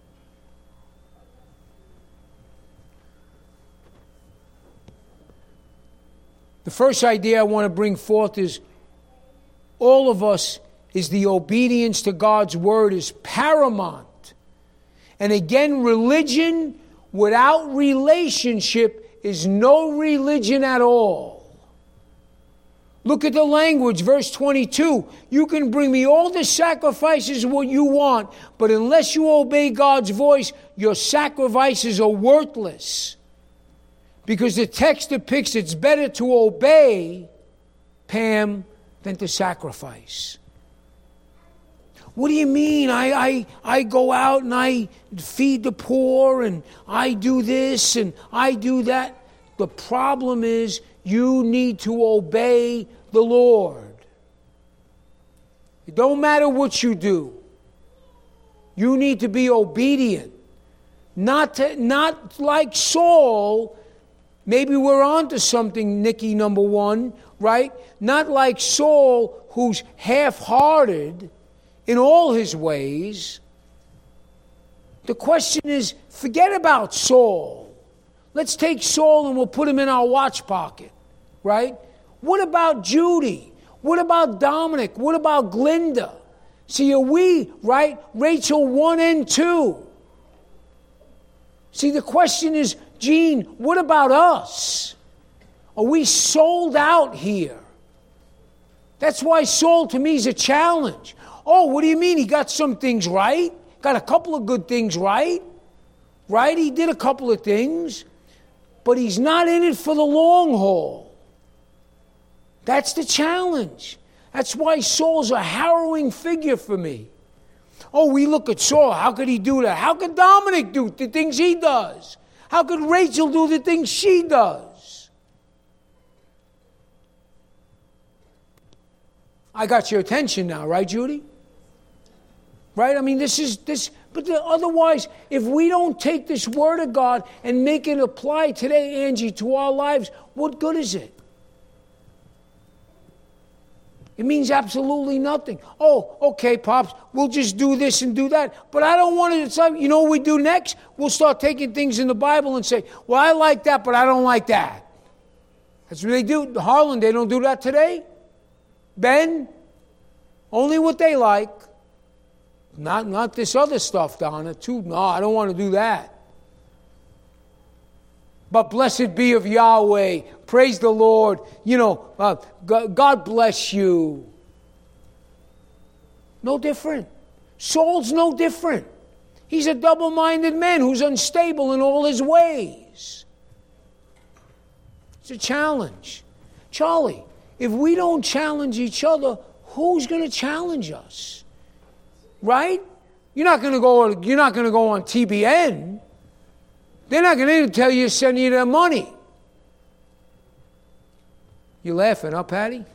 The first idea I want to bring forth is all of us is the obedience to God's word is paramount. And again, religion without relationship is no religion at all. Look at the language, verse 22. You can bring me all the sacrifices what you want, but unless you obey God's voice, your sacrifices are worthless. Because the text depicts it's better to obey, Pam, than to sacrifice. What do you mean? I go out and I feed the poor and I do this and I do that. The problem is you need to obey the Lord. It don't matter what you do. You need to be obedient. Not like Saul. Maybe we're on to something, Nikki, number one, right? Not like Saul, who's half-hearted in all his ways. The question is, forget about Saul. Let's take Saul and we'll put him in our watch pocket, right? What about Judy? What about Dominic? What about Glinda? See, are we, right? Rachel 1 and 2. See, the question is, Gene, what about us? Are we sold out here? That's why Saul to me is a challenge. Oh, what do you mean? He got some things right? Got a couple of good things right? Right? He did a couple of things. But he's not in it for the long haul. That's the challenge. That's why Saul's a harrowing figure for me. Oh, we look at Saul. How could he do that? How could Dominic do the things he does? How could Rachel do the things she does? I got your attention now, right, Judy? Right? I mean, but otherwise, if we don't take this word of God and make it apply today, Angie, to our lives, what good is it? It means absolutely nothing. Oh, okay, Pops, we'll just do this and do that. But I don't want to, you know what we do next? We'll start taking things in the Bible and say, well, I like that, but I don't like that. That's what they do. Harlan, they don't do that today. Ben, only what they like. Not this other stuff, Donna, too. No, I don't want to do that. But blessed be of Yahweh. Praise the Lord. You know, God bless you. No different. Saul's no different. He's a double-minded man who's unstable in all his ways. It's a challenge. Charlie, if we don't challenge each other, who's going to challenge us? Right? You're not going to go on TBN. They're not going to tell you to send you their money. You laughing, huh, Patty?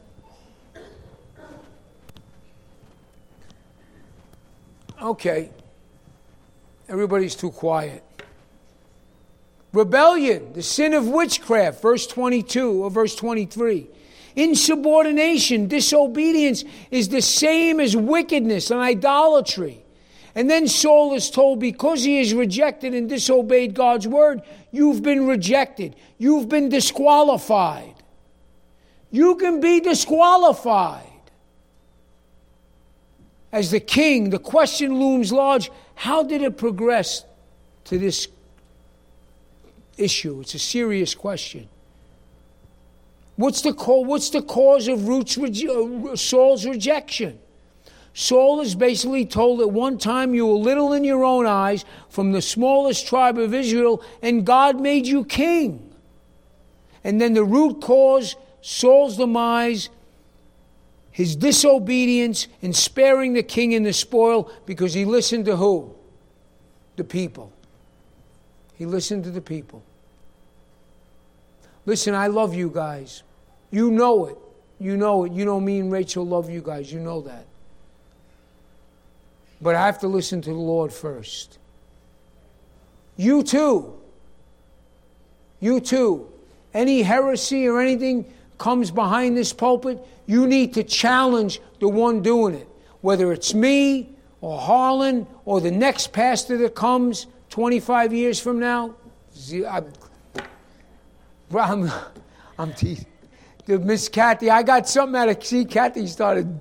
Okay. Everybody's too quiet. Rebellion, the sin of witchcraft, verse 22 or verse 23. Insubordination, disobedience is the same as wickedness and idolatry. And then Saul is told, because he has rejected and disobeyed God's word, you've been rejected. You've been disqualified. You can be disqualified. As the king, the question looms large. How did it progress to this issue? It's a serious question. What's the cause of Saul's rejection? Saul is basically told at one time you were little in your own eyes from the smallest tribe of Israel, and God made you king. And then the root cause, Saul's demise, his disobedience in sparing the king and the spoil, because he listened to who? The people. He listened to the people. Listen, I love you guys. You know it. You know it. You know me and Rachel love you guys. You know that. But I have to listen to the Lord first. You too. You too. Any heresy or anything comes behind this pulpit, you need to challenge the one doing it. Whether it's me or Harlan or the next pastor that comes 25 years from now. I'm teasing. Miss Kathy, I got something out of... See, Kathy started...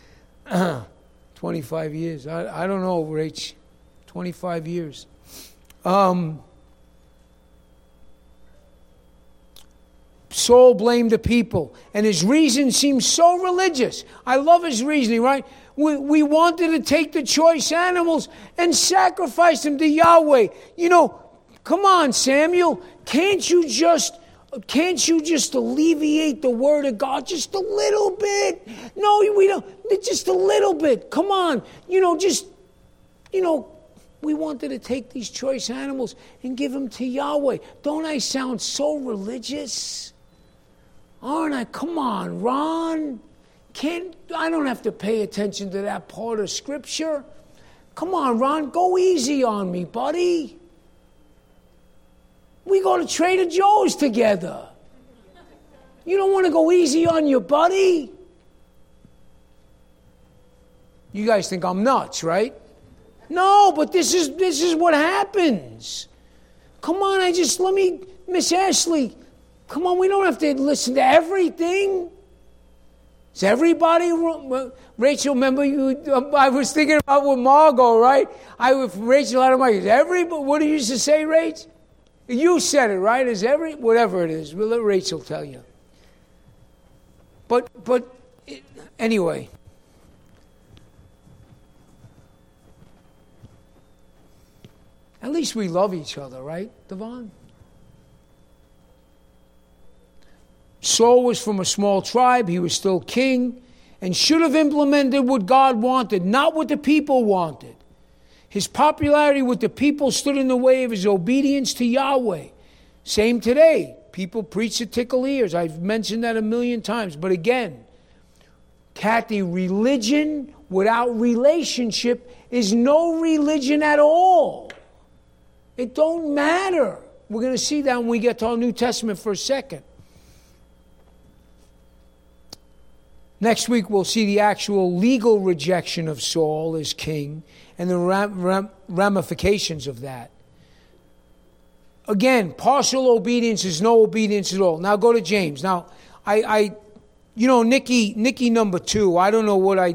25 years. I don't know, Rach. 25 years. Saul Saul blamed the people, and his reason seems so religious. I love his reasoning, right? We wanted to take the choice animals and sacrifice them to Yahweh. You know, come on, Samuel. Can't you just alleviate the word of God just a little bit? No, we don't. Just a little bit. Come on. We wanted to take these choice animals and give them to Yahweh. Don't I sound so religious? Aren't I? Come on, Ron. I don't have to pay attention to that part of Scripture. Come on, Ron, go easy on me, buddy. We go to Trader Joe's together. You don't want to go easy on your buddy? You guys think I'm nuts, right? No, but this is what happens. Come on, Miss Ashley, come on, we don't have to listen to everything. Is everybody, Rachel, remember I was thinking about with Margot, right? Rachel had a mic. Is everybody, what do you used to say, Rach? You said it, right? Whatever it is, we'll let Rachel tell you. But anyway. At least we love each other, right, Devon? Saul was from a small tribe. He was still king and should have implemented what God wanted, not what the people wanted. His popularity with the people stood in the way of his obedience to Yahweh. Same today. People preach to tickle ears. I've mentioned that a million times. But again, Kathy, religion without relationship is no religion at all. It don't matter. We're going to see that when we get to our New Testament for a second. Next week, we'll see the actual legal rejection of Saul as king and the ramifications of that. Again, partial obedience is no obedience at all. Now go to James. Now, Nikki number 2, I don't know what I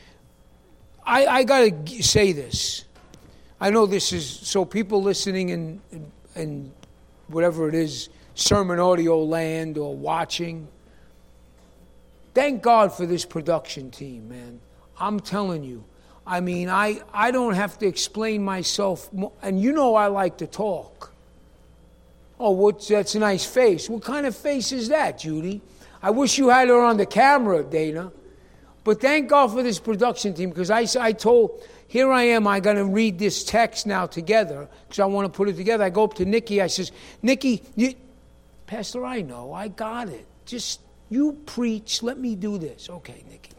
got to say this. I know this is, so people listening in whatever it is, sermon audio land or watching, thank God for this production team, man. I'm telling you. I mean, I don't have to explain myself. And you know I like to talk. Oh, that's a nice face. What kind of face is that, Judy? I wish you had her on the camera, Dana. But thank God for this production team, because I told, here I am, I'm going to read this text now together, because I want to put it together. I go up to Nikki, I says, Nikki, Pastor, I know, I got it. Just, you preach, let me do this. Okay, Nikki.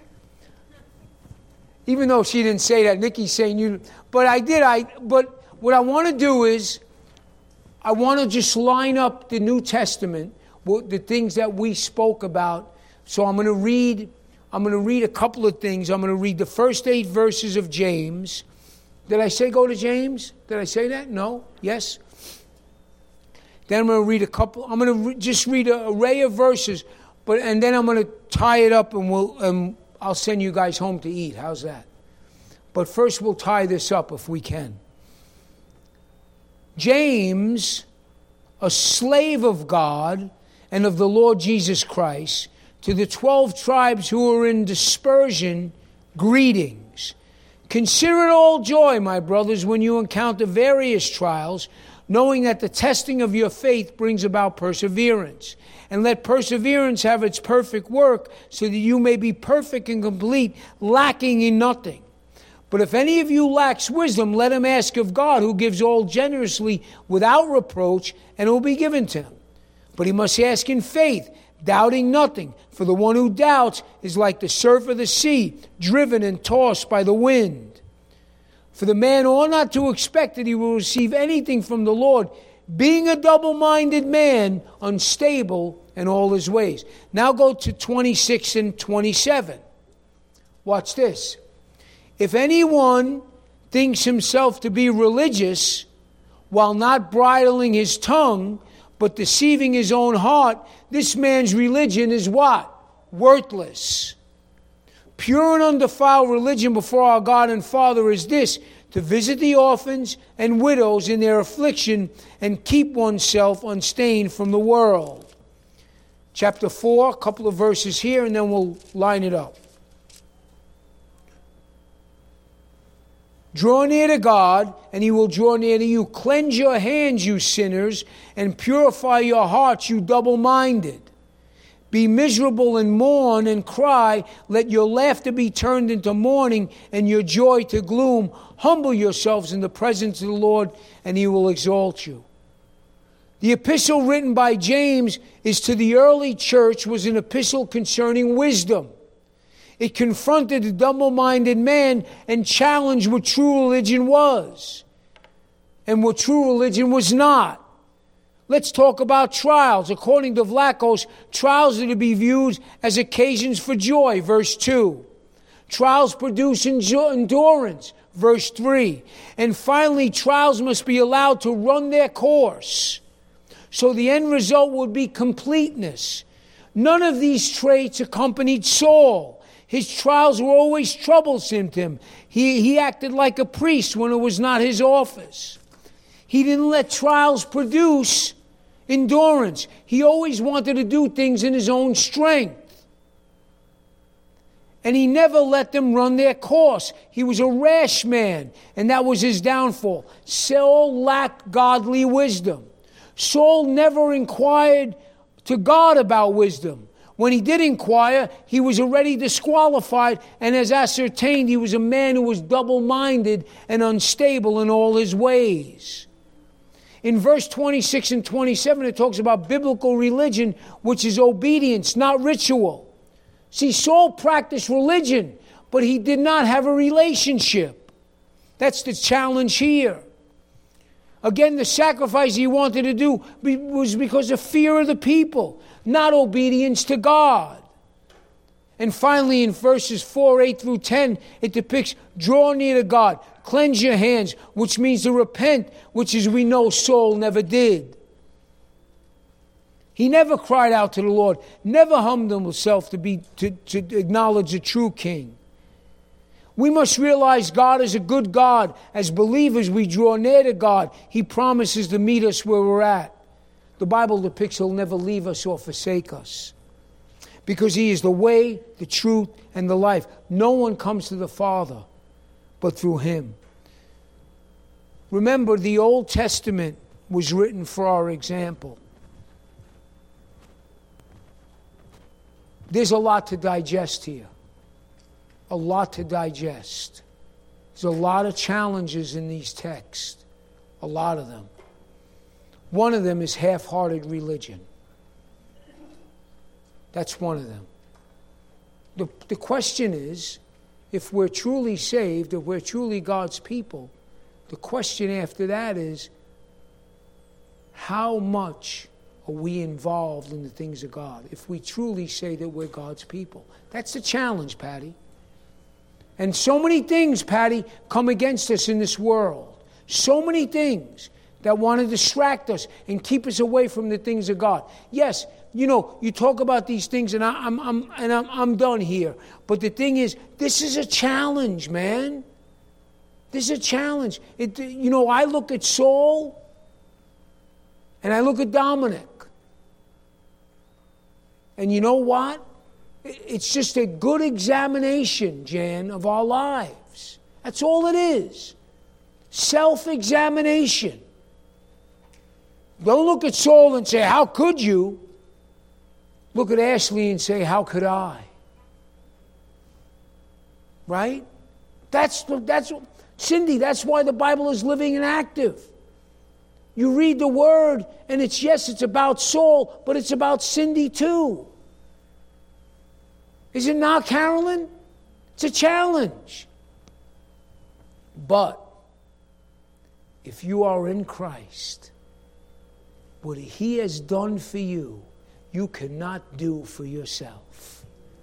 Even though she didn't say that, Nikki's saying you, but I did, but what I want to do is, I want to just line up the New Testament, the things that we spoke about. So I'm going to read a couple of things. I'm going to read the first 8 verses of James. Did I say go to James? Did I say that? No? Yes? Then I'm going to read a couple. I'm going to just read an array of verses, and then I'm going to tie it up, and I'll send you guys home to eat. How's that? But first we'll tie this up if we can. James, a slave of God and of the Lord Jesus Christ, to the 12 tribes who are in dispersion, greetings. Consider it all joy, my brothers, when you encounter various trials, knowing that the testing of your faith brings about perseverance. And let perseverance have its perfect work, so that you may be perfect and complete, lacking in nothing. But if any of you lacks wisdom, let him ask of God, who gives all generously without reproach, and it will be given to him. But he must ask in faith, doubting nothing. For the one who doubts is like the surf of the sea, driven and tossed by the wind. For the man ought not to expect that he will receive anything from the Lord, being a double-minded man, unstable in all his ways. Now go to 26 and 27. Watch this. If anyone thinks himself to be religious while not bridling his tongue, but deceiving his own heart, this man's religion is what? Worthless. Pure and undefiled religion before our God and Father is this, to visit the orphans and widows in their affliction and keep oneself unstained from the world. Chapter 4, a couple of verses here, and then we'll line it up. Draw near to God, and He will draw near to you. Cleanse your hands, you sinners, and purify your hearts, you double-minded. Be miserable and mourn and cry. Let your laughter be turned into mourning and your joy to gloom. Humble yourselves in the presence of the Lord, and He will exalt you. The epistle written by James is to the early church, was an epistle concerning wisdom. It confronted the double-minded man and challenged what true religion was and what true religion was not. Let's talk about trials. According to Vlachos, trials are to be viewed as occasions for joy, verse 2. Trials produce endurance, verse 3. And finally, trials must be allowed to run their course. So the end result would be completeness. None of these traits accompanied Saul. His trials were always troublesome to him. He acted like a priest when it was not his office. He didn't let trials produce endurance. He always wanted to do things in his own strength. And he never let them run their course. He was a rash man, and that was his downfall. Saul lacked godly wisdom. Saul never inquired to God about wisdom. When he did inquire, he was already disqualified, and as ascertained, he was a man who was double-minded and unstable in all his ways. In verse 26 and 27, it talks about biblical religion, which is obedience, not ritual. See, Saul practiced religion, but he did not have a relationship. That's the challenge here. Again, the sacrifice he wanted to do was because of fear of the people, not obedience to God. And finally, in verses 4, 8 through 10, it depicts draw near to God, cleanse your hands, which means to repent, which as we know Saul never did. He never cried out to the Lord, never humbled himself to acknowledge the true king. We must realize God is a good God. As believers, we draw near to God. He promises to meet us where we're at. The Bible depicts He'll never leave us or forsake us, because He is the way, the truth, and the life. No one comes to the Father but through Him. Remember, the Old Testament was written for our example. There's a lot to digest here. A lot to digest. There's a lot of challenges in these texts. A lot of them. One of them is half-hearted religion. That's one of them. The question is, if we're truly saved, if we're truly God's people, the question after that is, how much are we involved in the things of God? If we truly say that we're God's people. That's the challenge, Patty. And so many things, Patty, come against us in this world. So many things that want to distract us and keep us away from the things of God. Yes, you talk about these things, and I'm done here. But the thing is, this is a challenge, man. This is a challenge. I look at Saul, and I look at Dominic. And you know what? It's just a good examination, Jan, of our lives. That's all it is. Self-examination. Don't look at Saul and say, how could you? Look at Ashley and say, how could I? Right? That's Cindy, that's why the Bible is living and active. You read the Word, and it's about Saul, but it's about Cindy too. Is it not, Carolyn? It's a challenge. But if you are in Christ, what He has done for you, you cannot do for yourself.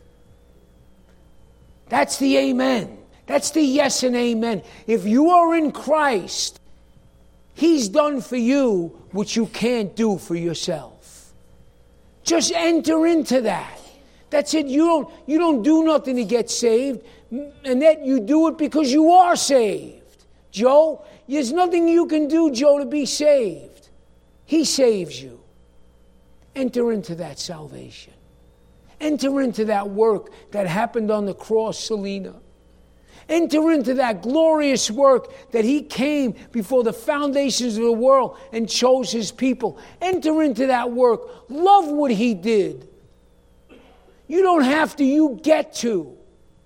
That's the amen. That's the yes and amen. If you are in Christ, He's done for you what you can't do for yourself. Just enter into that. That's it. You don't do nothing to get saved, and that you do it because you are saved. Joe, there's nothing you can do, Joe, to be saved. He saves you. Enter into that salvation. Enter into that work that happened on the cross, Selena. Enter into that glorious work that He came before the foundations of the world and chose His people. Enter into that work. Love what He did. You don't have to, you get to.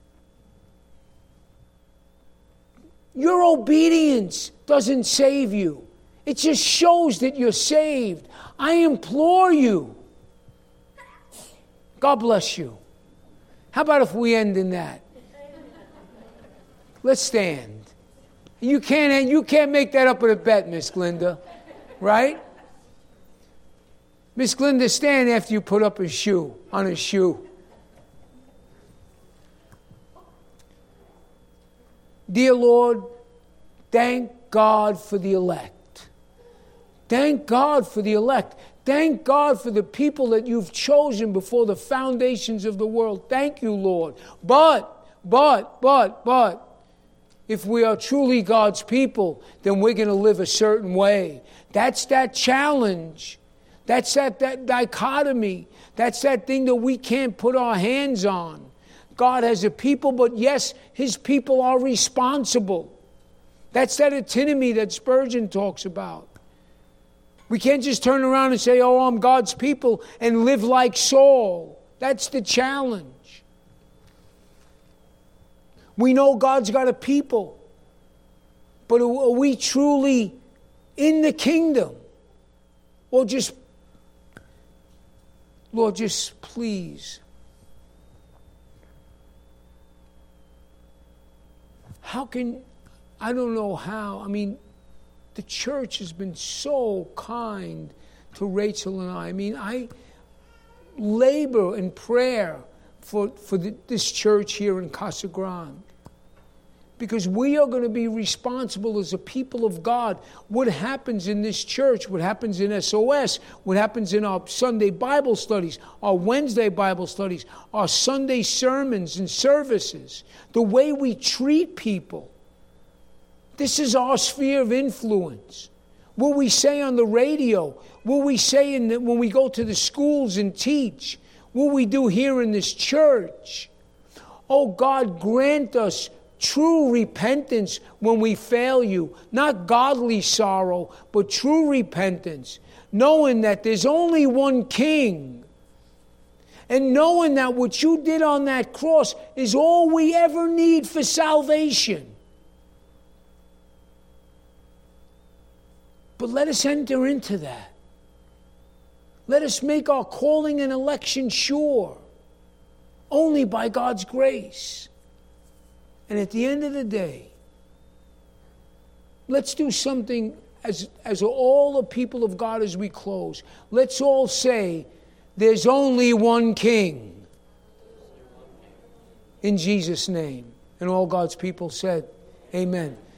Your obedience doesn't save you. It just shows that you're saved. I implore you. God bless you. How about if we end in that? Let's stand. You can't make that up with a bet, Miss Glenda. Right? Miss Glenda, stand after you put up a shoe, on a shoe. Dear Lord, thank God for the elect. Thank God for the elect. Thank God for the people that You've chosen before the foundations of the world. Thank You, Lord. But, if we are truly God's people, then we're going to live a certain way. That's that challenge. That's that dichotomy. That's that thing that we can't put our hands on. God has a people, but yes, His people are responsible. That's that antinomy that Spurgeon talks about. We can't just turn around and say, oh, I'm God's people, and live like Saul. That's the challenge. We know God's got a people, but are we truly in the kingdom? Or just, Lord, just please. I don't know how. I mean, the church has been so kind to Rachel and I. I mean, I labor in prayer for this church here in Casa Grande. Because we are going to be responsible as a people of God. What happens in this church, what happens in SOS, what happens in our Sunday Bible studies, our Wednesday Bible studies, our Sunday sermons and services, the way we treat people. This is our sphere of influence. What we say on the radio, what we say when we go to the schools and teach, what we do here in this church. Oh God, grant us true repentance when we fail You. Not godly sorrow, but true repentance. Knowing that there's only one King. And knowing that what You did on that cross is all we ever need for salvation. But let us enter into that. Let us make our calling and election sure. Only by God's grace. And at the end of the day, let's do something as all the people of God as we close. Let's all say, there's only one King. In Jesus' name. And all God's people said, amen.